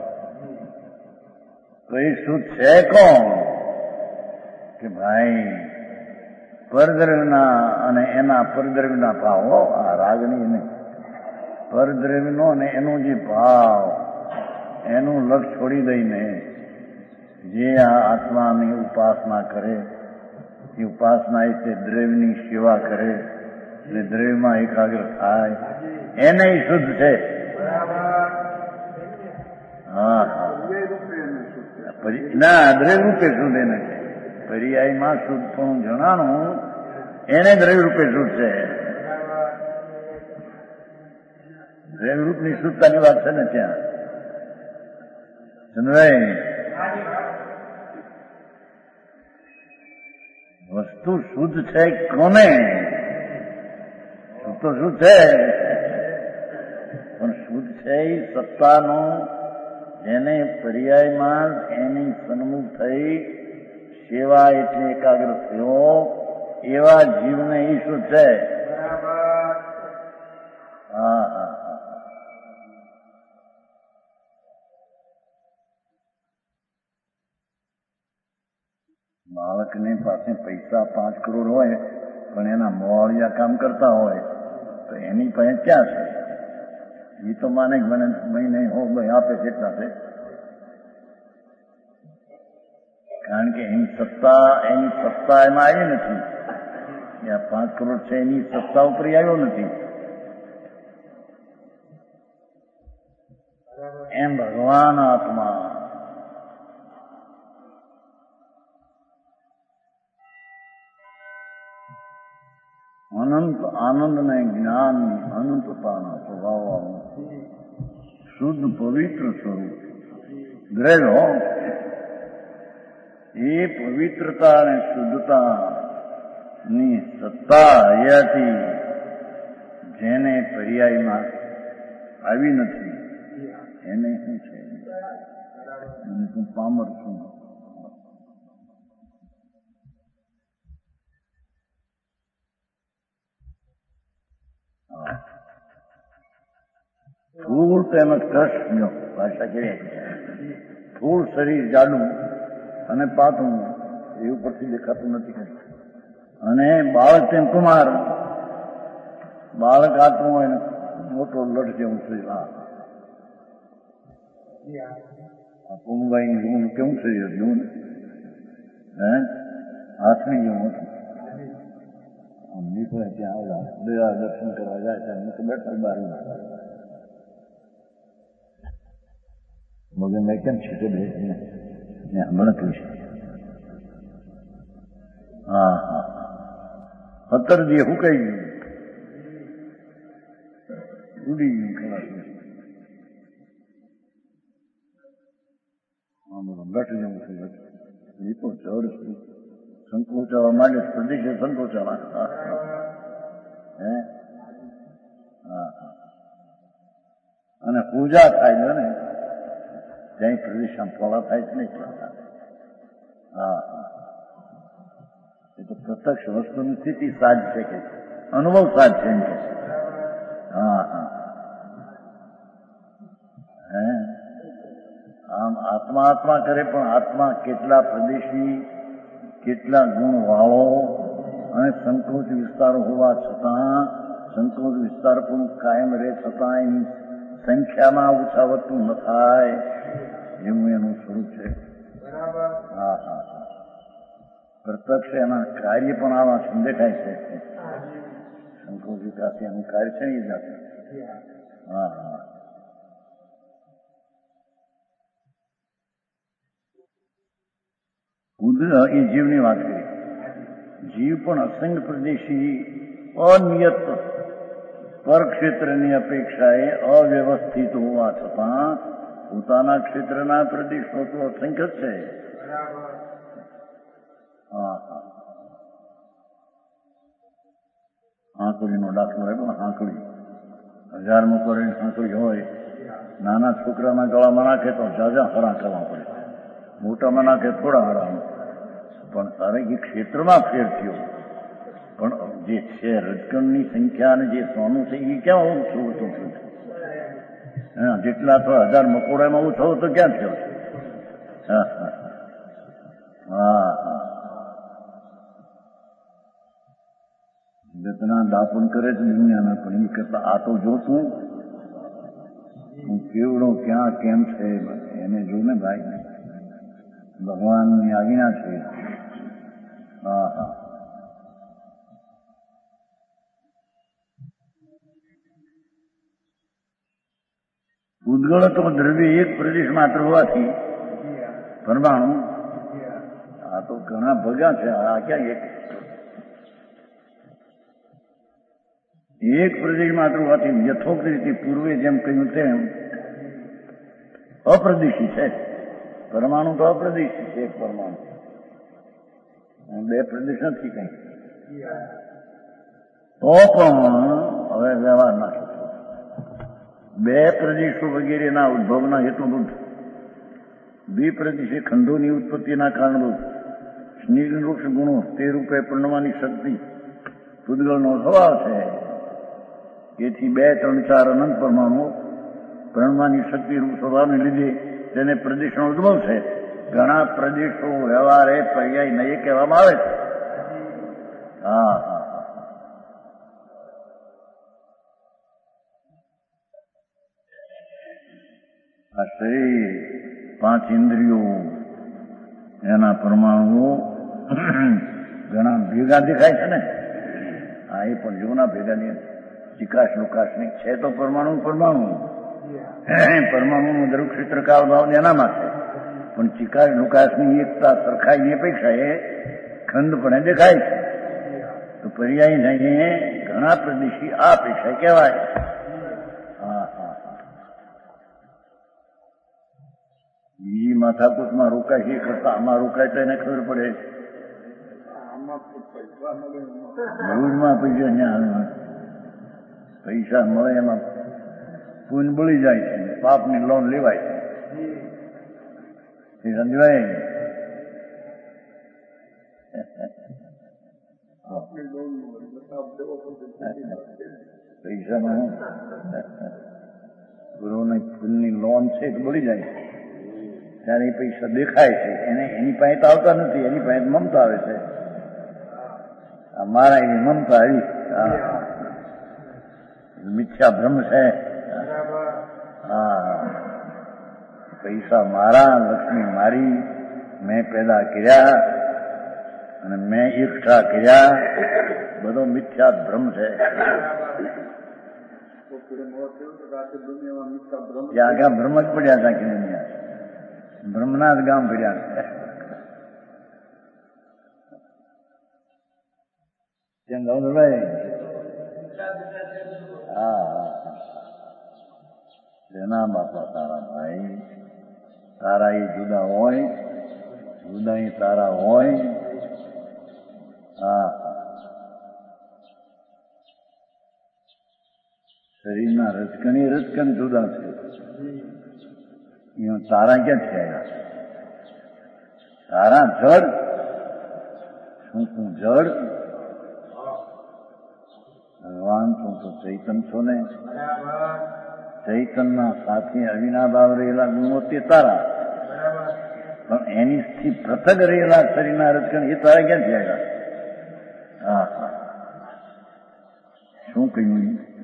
તો એ શુદ્ધ છે કોણ? કે ભાઈ પરદ્રવ્યના અને એના પરદ્રવ્યના ભાવો આ રાગની નહીં પરદ્રવ્યનો અને એનો જે ભાવ એનું લક્ષ છોડી દઈને જે આ આત્માની ઉપાસના કરે એ ઉપાસના એ તે દ્રવ્યની સેવા કરે અને દ્રવ્યમાં એકાગ્ર થાય એને શુદ્ધ છે. હા હા ના દ્રવ્ય રૂપે શુદ્ધ એને છે. પર્યાયમાં શુદ્ધ પણ જણાનું એને દ્રવ્ય રૂપે શુદ્ધ છે. દ્રવ્યરૂપની શુદ્ધતાની વાત છે ને ત્યાં સમજાય. વસ્તુ શુદ્ધ છે કોને? શુદ્ધ તો શુદ્ધ છે પણ શુદ્ધ છે એ સત્તાનો જેને પર્યાયમાં એની સન્મુખ થઈ સેવા એટલે એકાગ્ર થયો એવા જીવને ઈશું છે. હા હા હા બાળકની પાસે પૈસા પાંચ કરોડ હોય પણ એના મોડિયા કામ કરતા હોય તો એની પાસે ક્યાં છે? એ તો માને મને મહિને હો ભાઈ આપે કેટલા છે, કારણ કે એની સત્તા એની સત્તા એમાં આવી નથી. આ પાંચ કરોડ છે એની સત્તા ઉપર આવ્યો નથી. એમ ભગવાન આત્મા અનંત આનંદ ને જ્ઞાનની અનંતતાના સ્વભાવવાનું શુદ્ધ પવિત્ર સ્વરૂપ ગ્રેડ હો. એ પવિત્રતા અને શુદ્ધતા ની સત્તા હયાતી જેને પર્યાયમાં આવી નથી એને શું છે? એને હું પામર છું. ફૂલ તેમજ કૃષ્ણ ભાષા કેવી ફૂલ શરીર જાડું અને પાતળું એ ઉપરથી દેખાતું નથી. અને બાળક તેમ કુમાર બાળક આત્મો હોય મોટો લટ જેવું શરીર. હા કુંભાઈ જેવું કેવું શરીર જેવું ને હે હાથની જેવું હતું. નીકળે ત્યાં આવડા દેવા દર્શન કરવા જાય ત્યાં મૂકી બેઠા બાર મગન મેં કેમ છે હમણાં કહ્યું છે. હા હા સત્તર દી હુકાઈ ગયું ઉડી ગયું ખલાસ. લટ જેવું થયું એ તો જડ સંકોચાવા માંડે પ્રદેશે સંકોચાવા. હે હા અને પૂજા થાય ને ત્યાં પ્રદેશમાં થોડા થાય છે નહીં. હા હા એ તો પ્રત્યક્ષ વસ્તુની સ્થિતિ સાજ છે કે અનુભવ સાજ છે એમ કે. હા હા હે આમ આત્મા આત્મા કરે પણ આત્મા કેટલા પ્રદેશી કેટલા ગુણ વાળો અને સંકોચ વિસ્તાર હોવા છતાં સંકોચ વિસ્તાર પણ કાયમ રહે છતાં એની સંખ્યામાં ઉછાવતું ન થાય એવું એનું સ્વરૂપ છે. હા હા પ્રત્યક્ષ એના કાર્ય પણ આવા દેખાય છે. સંકોચ વિકાસ એનું કાર્ય છે એ જાતે. હા હા એ જીવની વાત કરી. જીવ પણ અસંગ પ્રદેશી અનિયત પરક્ષેત્રની અપેક્ષાએ અવ્યવસ્થિત હોવા છતાં પોતાના ક્ષેત્રના પ્રદેશો તો અસંખ્ય છે. હા હા આંકડીનો દાખલો હોય પણ આંકડી હજાર મકોડીની આંકડી હોય નાના છોકરાના ગળામાં નાખે તો જાજા હરા કરવા પડે, મોટામાં નાખે થોડા હરાનું. પણ તારે એ ક્ષેત્રમાં ફેર થયો પણ જે છે રજકણની સંખ્યા અને જે સોનું છે એ ક્યાં ઓછું ઓછું થયું છે? હા જેટલા તો હજાર મકોડામાં ઓછો તો ક્યાં થયો છે? હા હા હા હા જતના દાપણ કરે છે દુનિયાના પણ એ કરતા આ તો જોતું હું કેવડો ક્યાં કેમ છે એને જો ને ભાઈ ભગવાનની આજ્ઞા છે. હા હા ઉદ્ગળત્વ દ્રવ્ય એક પ્રદેશ માત્ર હોવાથી પરમાણુ આ તો ઘણા ભગા છે. આ ક્યાં એક એક પ્રદેશ માત્ર હોવાથી યથોક્ત રીતે પૂર્વે જેમ કહ્યું તેમ અપ્રદેશી છે. પરમાણુ તો અપ્રદેશી છે. એક પરમાણુ બે પ્રદેશ નથી કઈ તો પણ હવે વ્યવહાર ના બે પ્રદેશો વગેરેના ઉદ્ભવના હેતુભૂત દ્વિપ્રદેશી ખંડોની ઉત્પત્તિના કારણભૂત સ્નિગ્ધ વૃક્ષ ગુણો તે રૂપે પરણવાની શક્તિ પૂતગલનો સ્વભાવ છે. એથી બે ત્રણ ચાર અનંત પરમાણુ પરણવાની શક્તિ રૂપ સ્વભાવને લીધે તેને પ્રદેશનો ઉદ્ભવ છે. ઘણા પ્રદેશો વ્યવહારે પર્યાય નહીં કહેવામાં આવે છે. હા હા આ શરીર પાંચ ઇન્દ્રિયો એના પરમાણુઓ ઘણા ભેગા દેખાય છે ને. હા એ પણ જોના ભેગા નહીં, ચિકાશ લુકાશ નહીં છે તો પરમાણુ પરમાણુ પરમાણુનું દરેક ક્ષેત્ર કાળ ભાવ એનામાં છે. પણ ચિકાશ લુકાશની એકતા સરખાઈની અપેક્ષા એ ખંડપણે દેખાય છે. તો પર્યાય નહીં ઘણા પ્રદેશી આ અપેક્ષા કહેવાય. હા હા હા બીજી માથાકૂટમાં રોકાય છે કરતા આમાં રોકાય તો એને ખબર પડે. રોજમાં પૈસા ત્યાં પૈસા મળે એમાં પૂન બળી જાય છે, પાપની લોન લેવાય છે. સમજવાય પૈસામાં ગુરુની પૂનની લોન છે તો બળી જાય છે. ત્યારે એ પૈસા દેખાય છે એને એની પાસે તો આવતા નથી, એની પાસે મમતા આવે છે. મારા એવી મમતા આવી મિથ્યા ભ્રમ છે. હા પૈસા મારા, લક્ષ્મી મારી, મેં પેદા કર્યા અને મેં એકઠા કર્યા, બધો મિથ્યા ભ્રમ છે. ત્યાં આગળ ભ્રમ જ પડ્યા હતા કે ભ્રમના જ ગામ પડ્યા છે. કેમ ભાઈ? હા હા તેના બાપા તારા ભાઈ તારા એ જુદા હોય, જુદા એ તારા હોય. હા શરીરના રજકણ એ રજકણ જુદા છે. એમાં તારા ક્યાં થયા? તારા જડ શું તું જડ? ભગવાન તું તો ચૈતન છો ને. ચૈતનના સાથે અવિનાભાવ રહેલા ગુણો તે તારા, પણ એની થી પૃથક રહેલા શરીરના રજકણ એ તારા ક્યાં થયા? હા હા શું કહ્યું?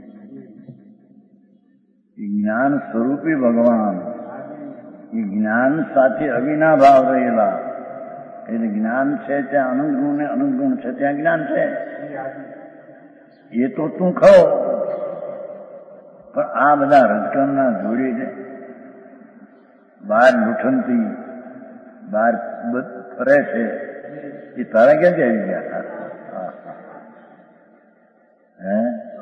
જ્ઞાન સ્વરૂપી ભગવાન એ જ્ઞાન સાથે અવિનાભાવ રહેલા, એટલે જ્ઞાન છે ત્યાં અનંત ગુણ ને અનંત ગુણ છે ત્યાં જ્ઞાન છે. એ તો તું ખો, પણ આ બધા રજકણના જોડી છે. બહાર લૂંઠનથી બહાર ફરે છે એ તારા ક્યાંથી આવી ગયા? હે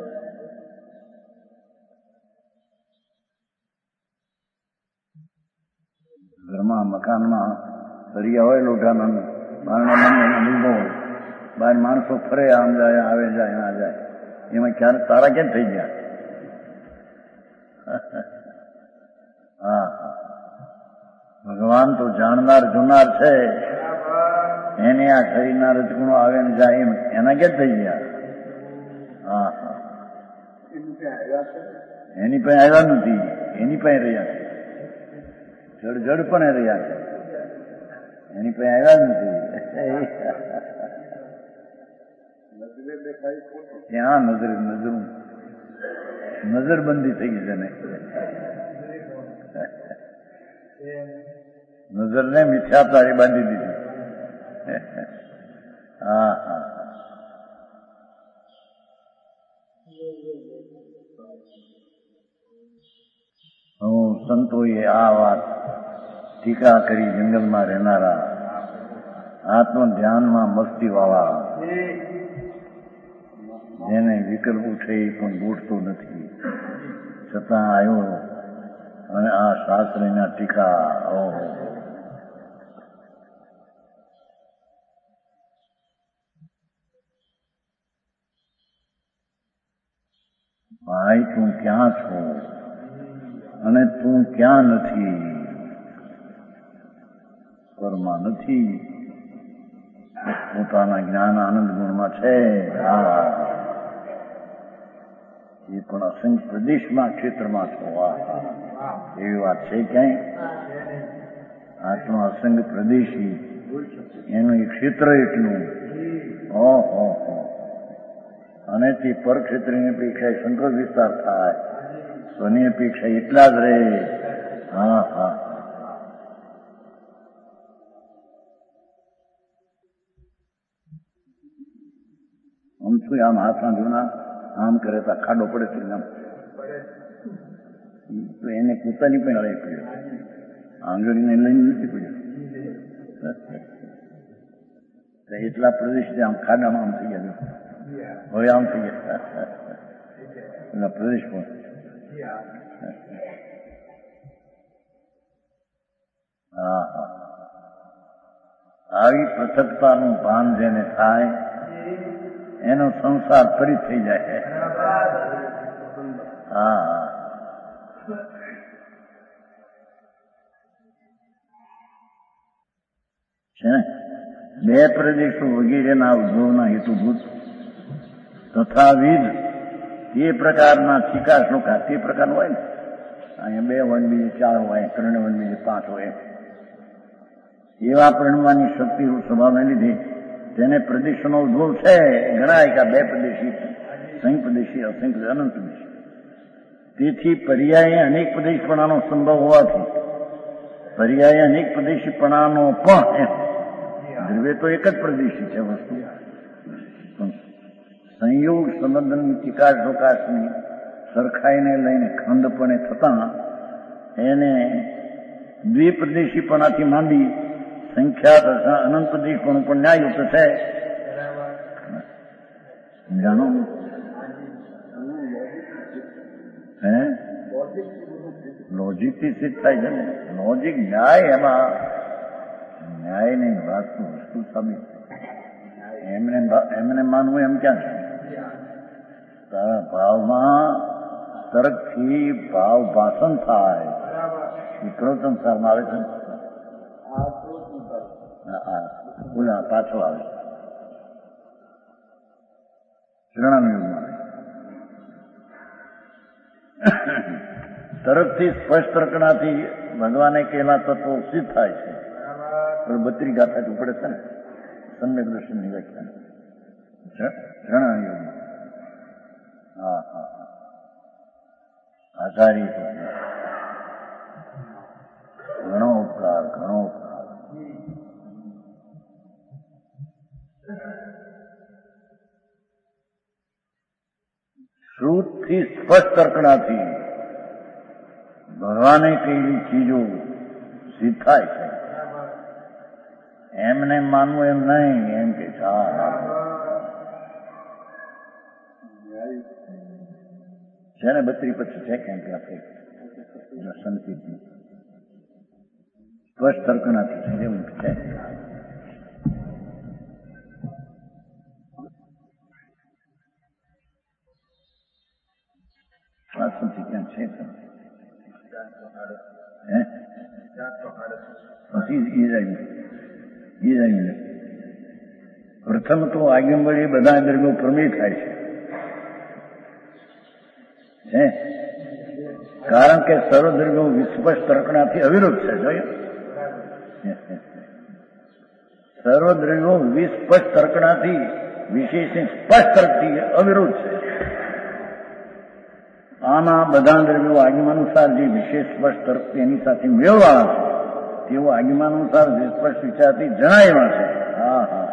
ઘરમાં મકાનમાં સરિયા હોય લોઢાના, બારણા બંધ લીધો, બહાર માણસો ફરે, આમ જાય આવે જાય ના જાય, એમાં ક્યારે તારા કેમ થઈ ગયા? હા ભગવાન તો જાણનાર જોનાર છે, એને આ શરીરના રજગુણો આવે ને જાય એમ એના કેમ થઈ ગયા? હા હા એની પાસે આવ્યા નથી, એની પાસે રહ્યા છે. જડ જડ પણ રહ્યા છે, એની પાસે આવ્યા નથી. ત્યાં નજર નજર નજરબંધી થઈ ગઈ છે ને. નજરને મિથ્યા તારી બાંધી દીધી. હા હા હું સંતોએ આ વાત ટીકા કરી. જંગલમાં રહેનારા આત્મ ધ્યાનમાં મસ્તી વાળા જેને વિકલ્પ ઉઠે પણ ગોઠતો નથી, છતાં આવ્યો અને આ શાસ્ત્રીના ટીકા. ઓહો ભાઈ તું ક્યાં છો અને તું ક્યાં નથી? પરમાં નથી, પોતાના જ્ઞાન આનંદ ગુણમાં છે. એ પણ અસંખ્ય પ્રદેશમાં ક્ષેત્રમાં છો. એવી વાત છે ક્યાંય? આત્મા અસંખ્ય પ્રદેશી, એનું એ ક્ષેત્ર એટલું. ઓહો, અને તે પરક્ષેત્રની અપેક્ષા સંકોચ વિસ્તાર થાય, સ્વની અપેક્ષા એટલા જ રહે. હા હા આમ શું આમ હાથમાં જૂના આમ કરે તો ખાડો પડે છે. આમ તો એને પોતાની પણ અડાઈ પડ્યો, આંગળીને લઈને નથી પડ્યો. એટલા પ્રદેશ આમ ખાડામાં આમ થઈ ગયા, હવે આમ થઈ ગયા એટલા પ્રદેશ પણ. હા હા આવી પૃથકતાનું ભાન જેને થાય એનો સંસાર ફરી થઈ જાય. હા છે ને બે પ્રદેશો વગેરેના ઉદ્ભવના હેતુભૂત તથાવિધ તે પ્રકારના ચિકાસ લોકા તે પ્રકારનું હોય ને. અહીંયા બે વન બીજે ચાર હોય, ત્રણ વન બીજે પાંચ હોય. એવા પરણવાની શક્તિ સ્વભાવને લીધે તેને પ્રદેશોનો ઉદ્ભવ છે. ગણાય કે બે પ્રદેશી, સંઘ પ્રદેશી, અસંખ્ય અનંત પ્રદેશી. તેથી પર્યાય અનેક પ્રદેશપણાનો સંભવ હોવાથી પર્યાય અનેક પ્રદેશીપણાનો પણ દ્રવ્ય તો એક જ પ્રદેશી છે વસ્તુ. સંયોગ સંબંધની ચિકાસ પ્રકાશની સરખાઈને લઈને ખંડપણે થતા એને દ્વિપ્રદેશીપણાથી માંડી સંખ્યાત અનંત પ્રદેશપણું પણ ન્યાયયુક્ત છે. જાણો હે લોજિકથી સિદ્ધ થાય છે ને. લોજિક ન્યાય, એમાં ન્યાય નહીં, વાસ્તુ વસ્તુ સાબિત. એમને એમને માનવું એમ ક્યાં છે? ભાવમાં તર્કથી ભાવ ભાષણ થાય એ ક્રોધન સારમાં આવે છે. બોલા પાછો આવે શ્રણામયુગમાં તરફથી સ્પષ્ટ તર્કણાથી ભગવાને કેલા તત્વો સિદ્ધ થાય છે. બત્રી ગાથા ઉપડે છે ને સમ્યક દર્શનની વ્યાખ્યા શ્રણામયુગમાં. હા હા આચાર્ય ઘણો ઉપકાર, ઘણો ઉપકાર. શ્રુતથી સ્પષ્ટ તર્કણાથી ભગવાને કહેલી ચીજો સિદ્ધ થાય છે. એમને માનવું એમ નહીં, એમ કે છે ને બત્રી પછી છે કેમ કે આપણે સંકેતની સ્પષ્ટ તર્કણાથી છે એવું છે. વાસુથી ક્યાં છે પછી પ્રથમ તો આગમવડી બધા દ્રવ્યો પ્રમેય થાય છે. કારણ કે સર્વદ્રવ્યો વિસ્પષ્ટ તર્કણાથી અવિરોધ છે. જોયું, સર્વદ્રવ્યો વિસ્પષ્ટ તર્કણાથી વિશેષ સ્પષ્ટ તર્કથી અવિરોધ છે. આના બધા દ્રવ્યો આગમાનુસાર જે વિશેષ સ્પષ્ટ તર્ક એની સાથે મેળવાના છે તેઓ આગમાનુસાર વિસ્પષ્ટ વિચારથી જણાવ્યા છે. હા હા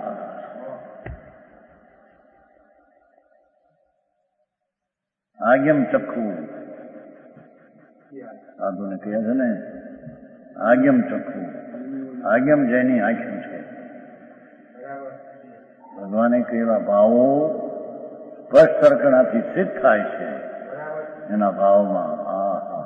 આગમ ચખ્ખુ સાધુને કહ્યા છે ને, આગમ ચખ્ખુ. આગમ જેની આંખ્યું છે. ભગવાને કહેલા ભાવો સ્પષ્ટ તર્કણાથી સિદ્ધ થાય છે એના ભાવમાં. હા હા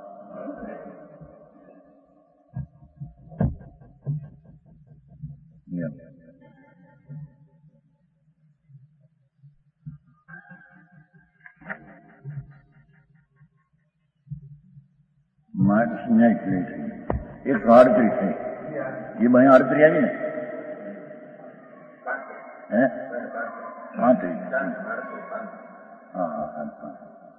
માર્ચ ન્યાય થઈ એકસો આડત્રીસ થઈ. એ ભાઈ આડત્રીસ આવી ને હે પાંત્રીસ હા હા.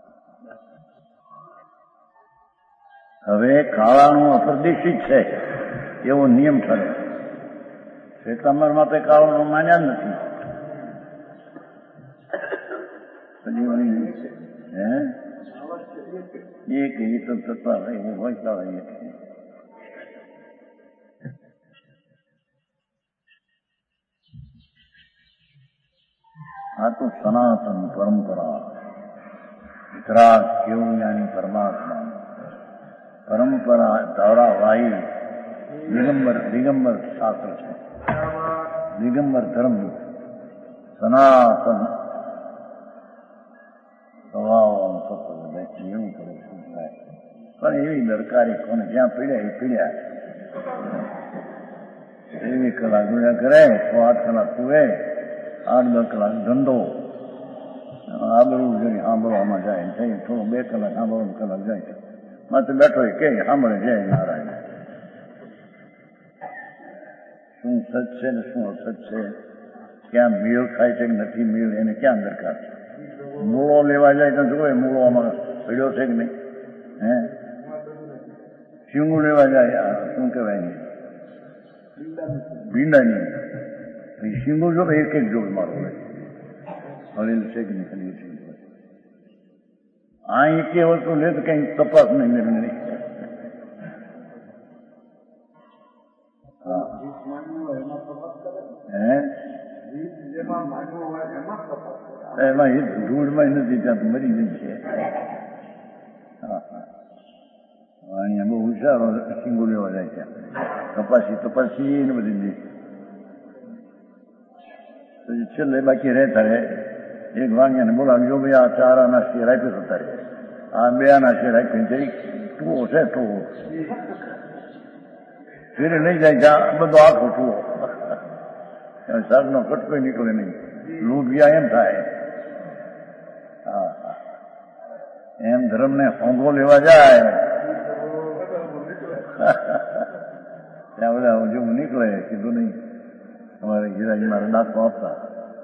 હવે કાળાનું અપ્રદેશિત છે એવો નિયમ ઠરે. શ્વેતાંબરમાં તો કાળાનું માન્યા નથી. હે એક એ તો થતા એવું હોય કાળા. આ તો સનાતન પરંપરા વિતરાગ કેવું જ્ઞાની પરમાત્મા પરંપરા દ્વારા વાઈ દિગંબર દિગંબર શાસ્ત્ર છે. દિગંબર ધર્મ સનાતન સ્વભાવ એવું કરે શું થાય પણ એવી દરકારી કોને જ્યાં પીડ્યા એ પીડ્યા એવી કલાક ગુણ્યા કરે તો આઠ કલાક કુવે આઠ દસ કલાક ધંધો આબરું જોઈ સાંભળવામાં જાય થઈ થોડો બે કલાક સાંભળવાનું કલાક જાય માત્ર બેઠો કે સાંભળે જય નારાયણ. શું સચ છે ને શું અસત છે, ક્યાં મેળ ખાય છે કે નથી મેળ એને ક્યાં દરકાર છે. મૂળો લેવા જાય તો જોવે મૂળો આમાં પડ્યો છે કે નહીં. હે શીંગું લેવા જાય શું કહેવાય નહીં ભીંડાની શીંગું જો એક એક જોવે મારો હળેલું છે કે નહીં હળેલું છે. આ એક વસ્તુ લે તો કઈ તપાસ નહીં નહીં. એમાં એ ધૂળમાં નથી ત્યાં મરી ગઈ છે. અહીંયા બહુ હુશારો શીંગુ લેવા જાય ત્યાં કપાસી તપાસી ને બધી દે. પછી છેલ્લે બાકી રહેતા રહે એક વાણિયાને બોલાવ્યો ભાઈ આ ચાર આના શેર આપ્યો તો તારે આ બે આના શેર આપીને જઈ ટૂવો છે ટૂવો ફેરે લઈ જાય ત્યાં બધો આખો ટૂવો શાકનો કટકો નીકળે નહીં. લોભિયા એમ થાય. હા હા એમ ધર્મને હોંગો લેવા જાય ત્યાં બધા જેવું નીકળે કીધું નહીં તમારે ગિરાજી મારે દાંતો આપતા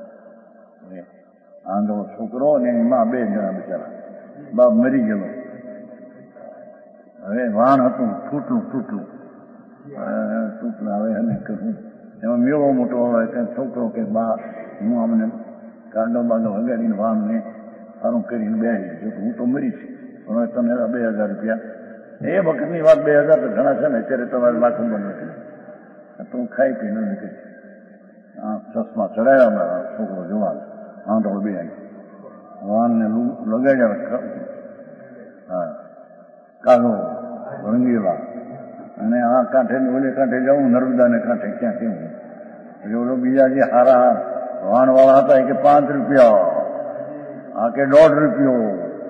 આંધળો છોકરો અને એની માં બે જણા બિચારા બાપ મરી ગયેલો. હવે વાણ હતું તૂટલું તૂટલું તૂટલું હવે એને કહ્યું એમાં મેળો મોટો હોય કે છોકરો કે બા હું અમને કાંડો બાંડો હગાડીને વાણને સારું કરીને બેસી જો હું તો મરીશ હવે તમે બે હજાર રૂપિયા એ વખતની વાત બે હજાર તો ઘણા છે ને અત્યારે તમારે લાખો બંધ નથી તો હું ખાઈ પીને નીકળી ચશ્મા ચડાવ્યા મારા છોકરો જોવા આંધળો બે વાનને લગાડ્યા હા કાગો રંગીલા અને આ કાંઠે ને ઓલે કાંઠે જાઉં નર્મદાને કાંઠે ક્યાં કેવું એટલે ઓલો બીજા જે હારા વાહન વાળા હતા કે પાંચ રૂપિયા આ કે દોઢ રૂપિયો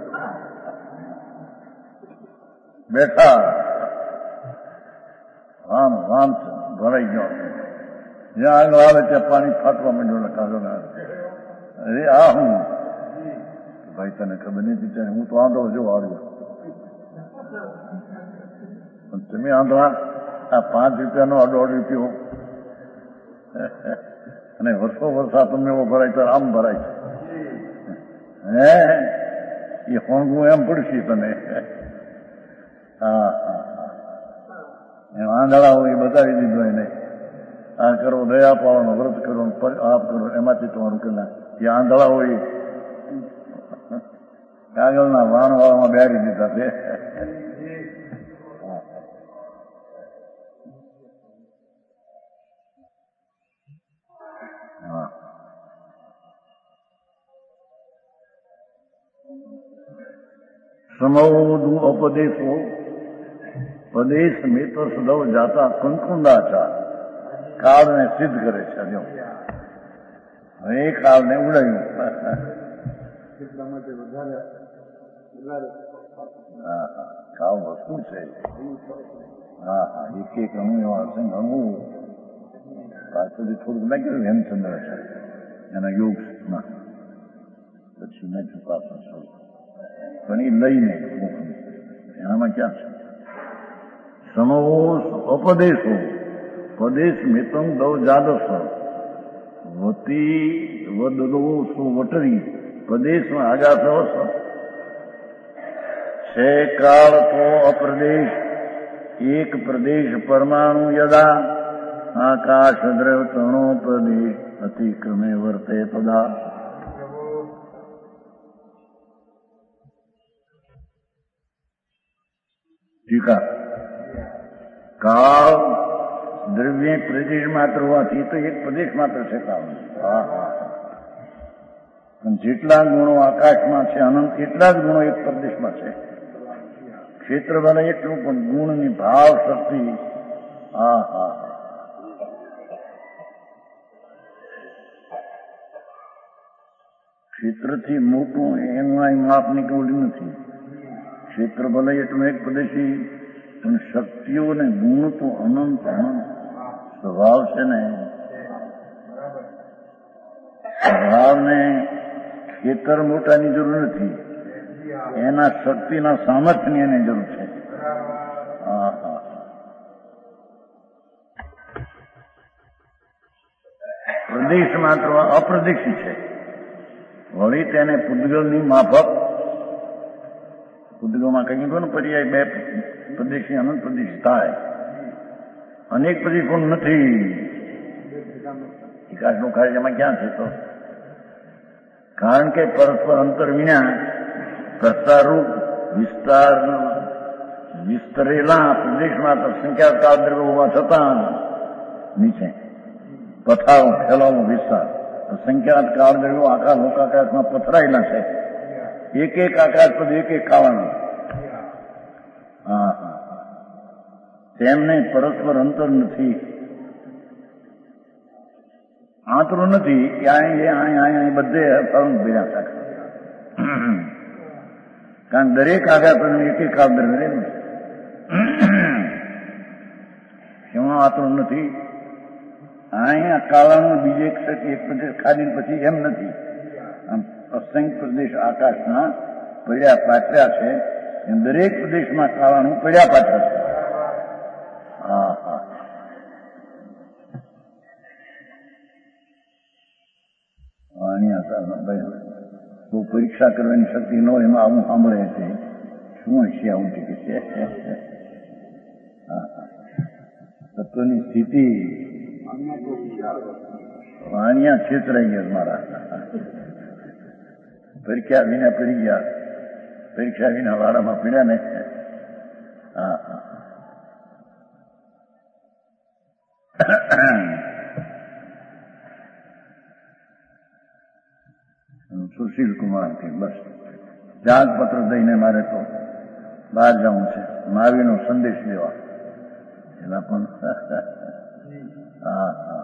બેઠા વાન વાન ભરાઈ ગયો જ્યાં આગળ આવે ત્યાં પાણી ફાટવા માંડ્યો કાગો ના અરે આ હું ભાઈ તને ખબર નથી ત્યારે હું તો આંધળો જો આવ્યો તમે આંધળા આ પાંચ રૂપિયાનો દોઢ રૂપિયો અને વર્ષો વર્ષા તમને એવો ભરાય તો આમ ભરાય હે એ હોંગું એમ પડશે તને. હા હા એમ આંધળા હોય એ બતાવી દીધું એને આ કરો દયા પાવાનો વ્રત કરો આપ કરો એમાંથી તમારું કેટલા એ આંધળા હોય કાગળના વાણ વાળામાં બેરી દીધા છે. સમૌદુ અપદેશો પદેશ મિત્ર સદવ જાતા કંકુંદાચાર કાળને સિદ્ધ કરે છે. જો હવે એ કાળને ઉડાયું હા હા કાળ વસ્તુ છે. હા હા એક એક અણુ એવા હશે અણુ પાછળથી થોડુંક નાખ્યું હેમચંદ્ર છે એના યોગમાં પછી મેં ચુકાશા છું પણ એ લઈને એનામાં ક્યાં છે સમવો અપદેશો પદેશ મિત્રમ દવ જાદસ હોતી વદલો સુવટરી પ્રદેશમાં આગા થયો છો છે કાળ તો અપ્રદેશ એક પ્રદેશ પરમાણુ યદા આકાશ દ્રવ તણો પ્રદેશ અતિક્રમે વર્તે પદા. ટીકા કાળ દ્રવ્ય પ્રદેશ માત્ર હોવાથી તો એક પ્રદેશ માત્ર છે કાળ. હા હા પણ જેટલા ગુણો આકાશમાં છે અનંત એટલા જ ગુણો એક પ્રદેશમાં છે. ક્ષેત્ર બને એટલું પણ ગુણની ભાવ શક્તિ. હા હા ક્ષેત્રથી મોટું એનું અહીં માપ નીકળ્યું નથી. ક્ષેત્ર ભલે એટલું એક પ્રદેશી પણ શક્તિઓ ને ગુણ તો અનંત અનંત સ્વભાવ છે ને. સ્વભાવને ખેતર મોટાની જરૂર નથી, એના શક્તિના સામર્થ્યની એને જરૂર છે. હા હા પ્રદેશ માત્ર અપ્રદેશી છે. વળી તેને પૂદગલની માફક પૂદગલમાં કઈ ગયું ને પર્યાય બે પ્રદેશી અનંત પ્રદેશ થાય. અનેક પ્રદેશ પણ નથી. વિકાસનું કાર્યમાં ક્યાં છે તો કારણ કે પરસ્પર અંતર વિના પ્રસારરૂપ વિસ્તાર વિસ્તરેલા પ્રદેશમાં તો સંખ્યા કાળ દ્રવ્ય હોવા છતાં નીચે પથારો ફેલાવો વિસ્તાર સંખ્યાત કાળ દ્રવ્યો આખા લોકાકાશમાં પથરાયેલા છે. એક એક આકાશ પર એક એક ખાવાનું. હા હા તેમને પરસ્પર અંતર નથી, આંતરો નથી કે અહીં બધે ભેગા થાય. કારણ દરેક આકાશ પર એક એક કાળ દ્રવ્ય રહેલું છે. એમાં આંતરો નથી. અહીંયા કાળાનું બીજે એક પ્રદેશ ખાલી પછી એમ નથી. આમ અસંખ્ય પ્રદેશ આકાશના પડ્યા પાથર્યા છે. એમ દરેક પ્રદેશમાં કાળાનું પડ્યા પાથર્યા છે. હા હા બહુ પરીક્ષા કરવાની શક્તિ ન હોય એમાં આવું સાંભળે છે. શું હશે આવું કે છે તત્વની સ્થિતિ વાણિયા છેતરાઈ ગયા મારા. પરીક્ષા વિના પડી ગયા, પરીક્ષા વિના વાળામાં પીડ્યા ને. હા હા સુશીલ કુમાર કે બસ જાગપત્ર દઈને મારે તો બહાર જવું છે, માવીનો સંદેશ દેવા. એના પણ હા હા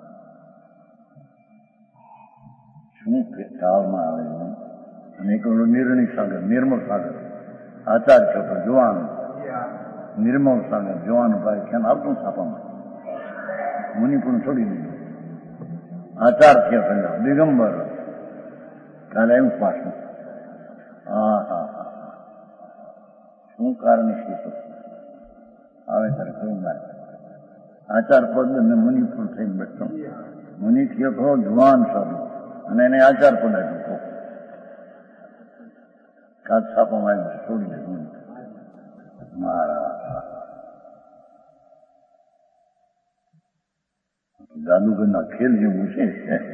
શું કાળમાં આવે. અને એક નિર્ણય સાગર નિર્મળ સાગર આચાર ચોપર જોવાનું નિર્મળ સાગર જોવાનું ભાઈ ખ્યાલ આવતું છાપામાં મુનિ પણ છોડી દીધું. આચાર થયા દિગંબર કાલે એમ પાછું. હા હા હા શું કારણ છે આવે ત્યારે કયું મારે આચાર પદ અને મુનિ પણ થઈને બેઠો. મુનિ થયો તો જુવાન સાધુ અને એને આચાર પદ આપ્યું. કાચ છાપામાં આવ્યું છોડી દીધું. મારા જાદુગરના ખેલ જેવું છે.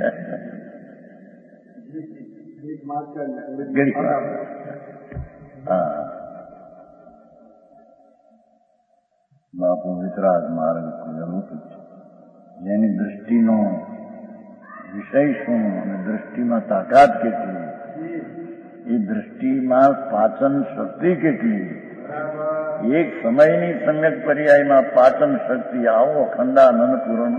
હા બાપુ વિતરાગ માર્ગ અનુભવ છે. જેની દ્રષ્ટિનો વિષય શું અને દ્રષ્ટિમાં તાકાત કેટલી, એ દ્રષ્ટિમાં પાચન શક્તિ કેટલી. એક સમયની સંગત પર્યાયમાં પાચન શક્તિ આવો ખંડાનંદ પૂરણ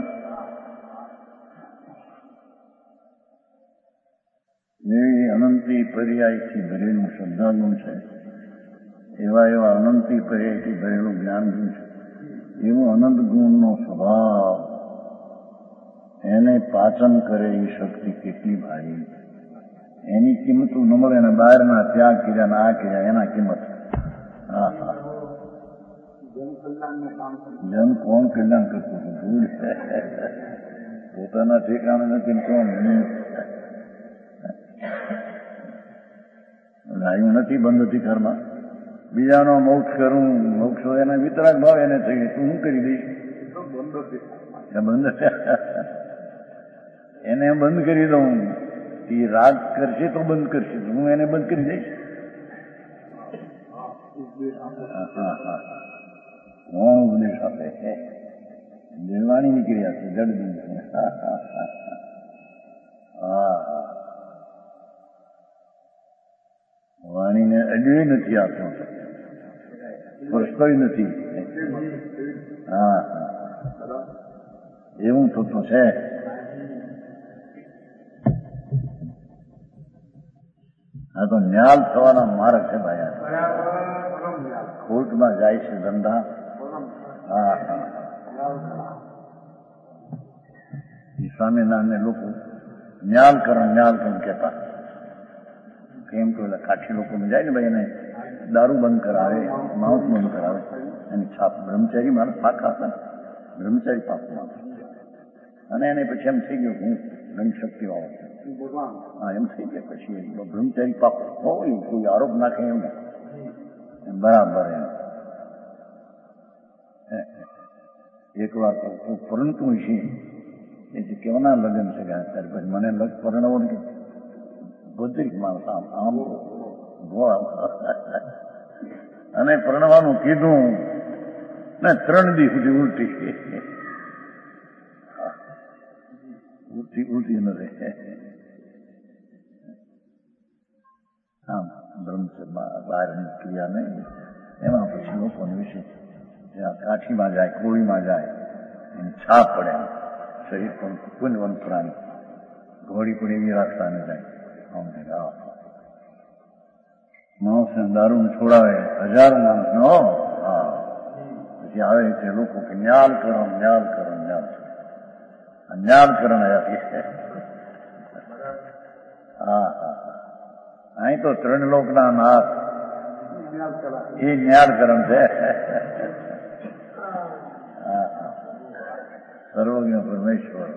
એવી અનંતી પર્યાયથી ભરેલું શ્રદ્ધાગુણ છે. એવા એવા અનંતી પર્યાયથી ભરેલું જ્ઞાન ગુણ છે. એવો અનંત ગુણનો સ્વભાવ એને પાચન કરે એ શક્તિ કેટલી ભારી. એની કિંમત ન મળે અને બહારના ત્યાગ કર્યા ના કર્યા એના કિંમત. હા હા જન કોણ કલ્યાણ કરતું ભૂલ પોતાના ઠેકાણે નથી કોણ આવ્યું નથી બંધ નથી ઘરમાં. બીજાનો મોક્ષ કરું, મોક્ષ હોય એના વિતરાગ ભાવ એને થઈ તું હું કરી દઈશ બંધ એને બંધ કરી દઉં. એ રાગ કરશે તો બંધ કરશે, હું એને બંધ કરી દઈશ. કોણ ઉપદેશ આપે? દેવાણી નીકળી આપશે જડબી. હા વાણીને અડ્યું નથી આપતો, સ્પર્શતો નથી. હા એવું થતું છે. આ તો ન્યાલ થવાના માર્ગ છે ભાઈ. ખોટમાં જાય છે ધંધા. હા હા સ્વામિનારાયણ લોકો ન્યાલકરણ ન્યાલકરણ કહેતા. કેમ કે કાઠી લોકો જાય ને ભાઈ એને દારૂ બંધ કરાવે, માઉસ બંધ કરાવે, એની છાપ બ્રહ્મચારી મારે પાક આપે, બ્રહ્મચારી પાક મારે. અને એને પછી એમ થઈ ગયું હું ઘણી શક્તિ વાળો. હા એમ થઈ ગયા પછી બ્રહ્મચારી પાપ હોય કોઈ આરોપ નાખે એમ બરાબર. એમ એક વાર પરંતુ છે એ કેવાના લગ્ન છે કે ત્યારે પછી મને લગ પરણવો ને બધી માણસ આમ આમ અને પરણવાનું કીધું ને ત્રણ દી સુધી ઉલટી ઉલટી ઉલટી ન રહે. આમ બ્રહ્મચર્યમાં બહારની ક્રિયા નહીં એમાં પછી લોકોને વિશે કાઠીમાં જાય, કોળીમાં જાય, એની છાપ પડે. શરીર પણ પુનવન પ્રાણી, ઘોડી પણ એવી રાખતા ન જાય. માણસને દારૂ છોડાવે હજારો માણસ નો. હા પછી આવે છે લોકો કે ન્યાલ કરો ન્યાલ કરો ન્યાલ કરો ન્યાલકરણ આવ્યા. હા હા અહીં તો ત્રણ લોકના નાથ એ ન્યાલકરણ છે. સર્વજ્ઞ પરમેશ્વર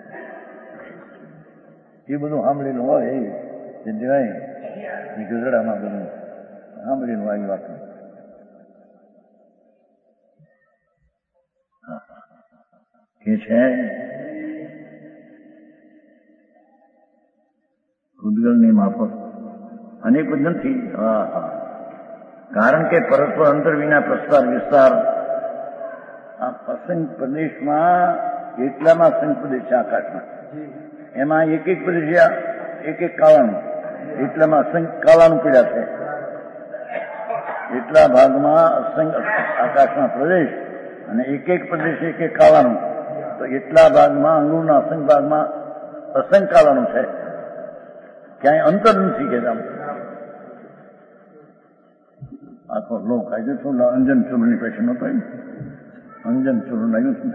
એ બધું સાંભળેલું હોય એ જવાય એ ગઝડામાં બધું સાંભળેલું આવી વાત કે છે. ઉદ્ગલની માફક અનેક જ નથી. હા હા કારણ કે પરસ્પર અંતર વિના પ્રસ્તાર વિસ્તાર આ અસંખ્ય પ્રદેશમાં એટલામાં અસંખ્ય પ્રદેશ છે આકાશમાં. એમાં એક એક પ્રદેશ એક એક કાળાનું એટલામાં અસંખ્ય કાળાનું પીડા છે. એટલા ભાગમાં અસંખ્ય આકાશમાં પ્રદેશ અને એક એક પ્રદેશ એક એક કાળાનું. તો એટલા ભાગમાં અંગુરના અસંખ્ય ભાગમાં અસંખ્ય કાળાનું છે. ક્યાંય અંતર નથી કે આખો લોક આજે શું અંજન ચૂર્ણની પેશન હતો એમ અંજન ચૂર્ણ આવ્યું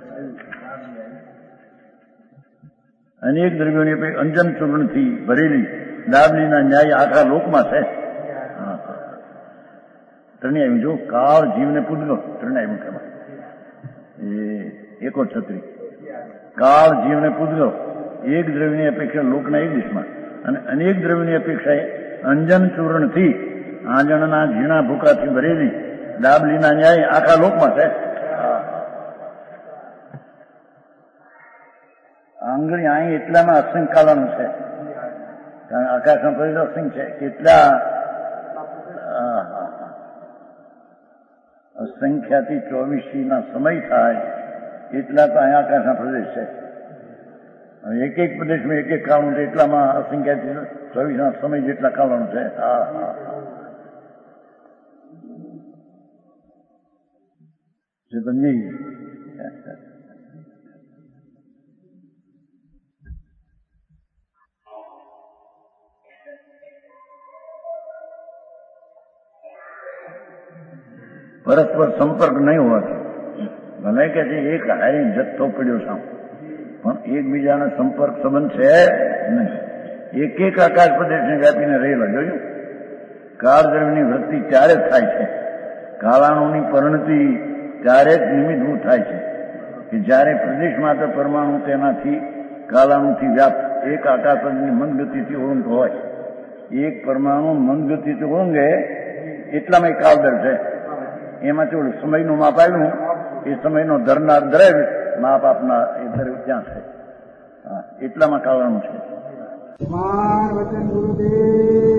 અનેક દ્રવ્યોની અંજન ચૂર્ણથી ભરેલી દાબલીના ન્યાય આખા લોકમાં છે. ત્રણેય આવ્યું જો કાળ જીવને પૂજલો ત્રણેય આવ્યું કેમાં એ એકો છત્રી કાળ જીવને પૂજલો એક દ્રવ્યની અપેક્ષા લોકના એક દિશમાં અને અનેક દ્રવ્યની અપેક્ષાએ અંજન ચૂર્ણથી આંજણના ઝીણા ભૂકાથી ભરેલી દાબલીના ન્યાય આખા લોકમાં છે. આંગળી અહીં એટલામાં અસંખ્ય કાળાનું છે. કારણ આકાશમાં પરિણ અસંખ્ય છે. કેટલા અસંખ્યાથી ચોવીસી ના સમય થાય એટલા તો અહીંયા આકાશના પ્રદેશ છે. એક એક પ્રદેશમાં એક એક કાળું છે. એટલામાં અસંખ્યાથી ચોવીસ ના સમય જેટલા કાળાનું છે. હા હા જે તો નહીં પરસ્પર સંપર્ક નહીં હોવાથી ભલે કે છે એક હારી જથ્થો પડ્યો સામ પણ એકબીજાનો સંપર્ક સંબંધ છે નહીં. એક એક આકાશ પ્રદેશને વ્યાપીને રહેલો જોયું. કાળ દ્રવ્યની વૃત્તિ ત્યારે જ થાય છે. કાળાણુની પરિણતિ ત્યારે જ નિમિત્તભૂત થાય છે. કે જ્યારે પ્રદેશ માત્ર પરમાણુ તેનાથી કાલાણુથી વ્યાપ્ત એક આકાશની મંદગતિથી ઓળંગતો હોય, એક પરમાણુ મંદગતિથી ઓળંગે એટલામાં કાળદર છે. એમાં થોડું સમયનું માપ આવ્યું, એ સમયનો ધરનાર દરેક માપ આપનાર એ દરેક ત્યાં છે. હા, એટલામાં કાળાનું છે. વચન ગુરુદેવ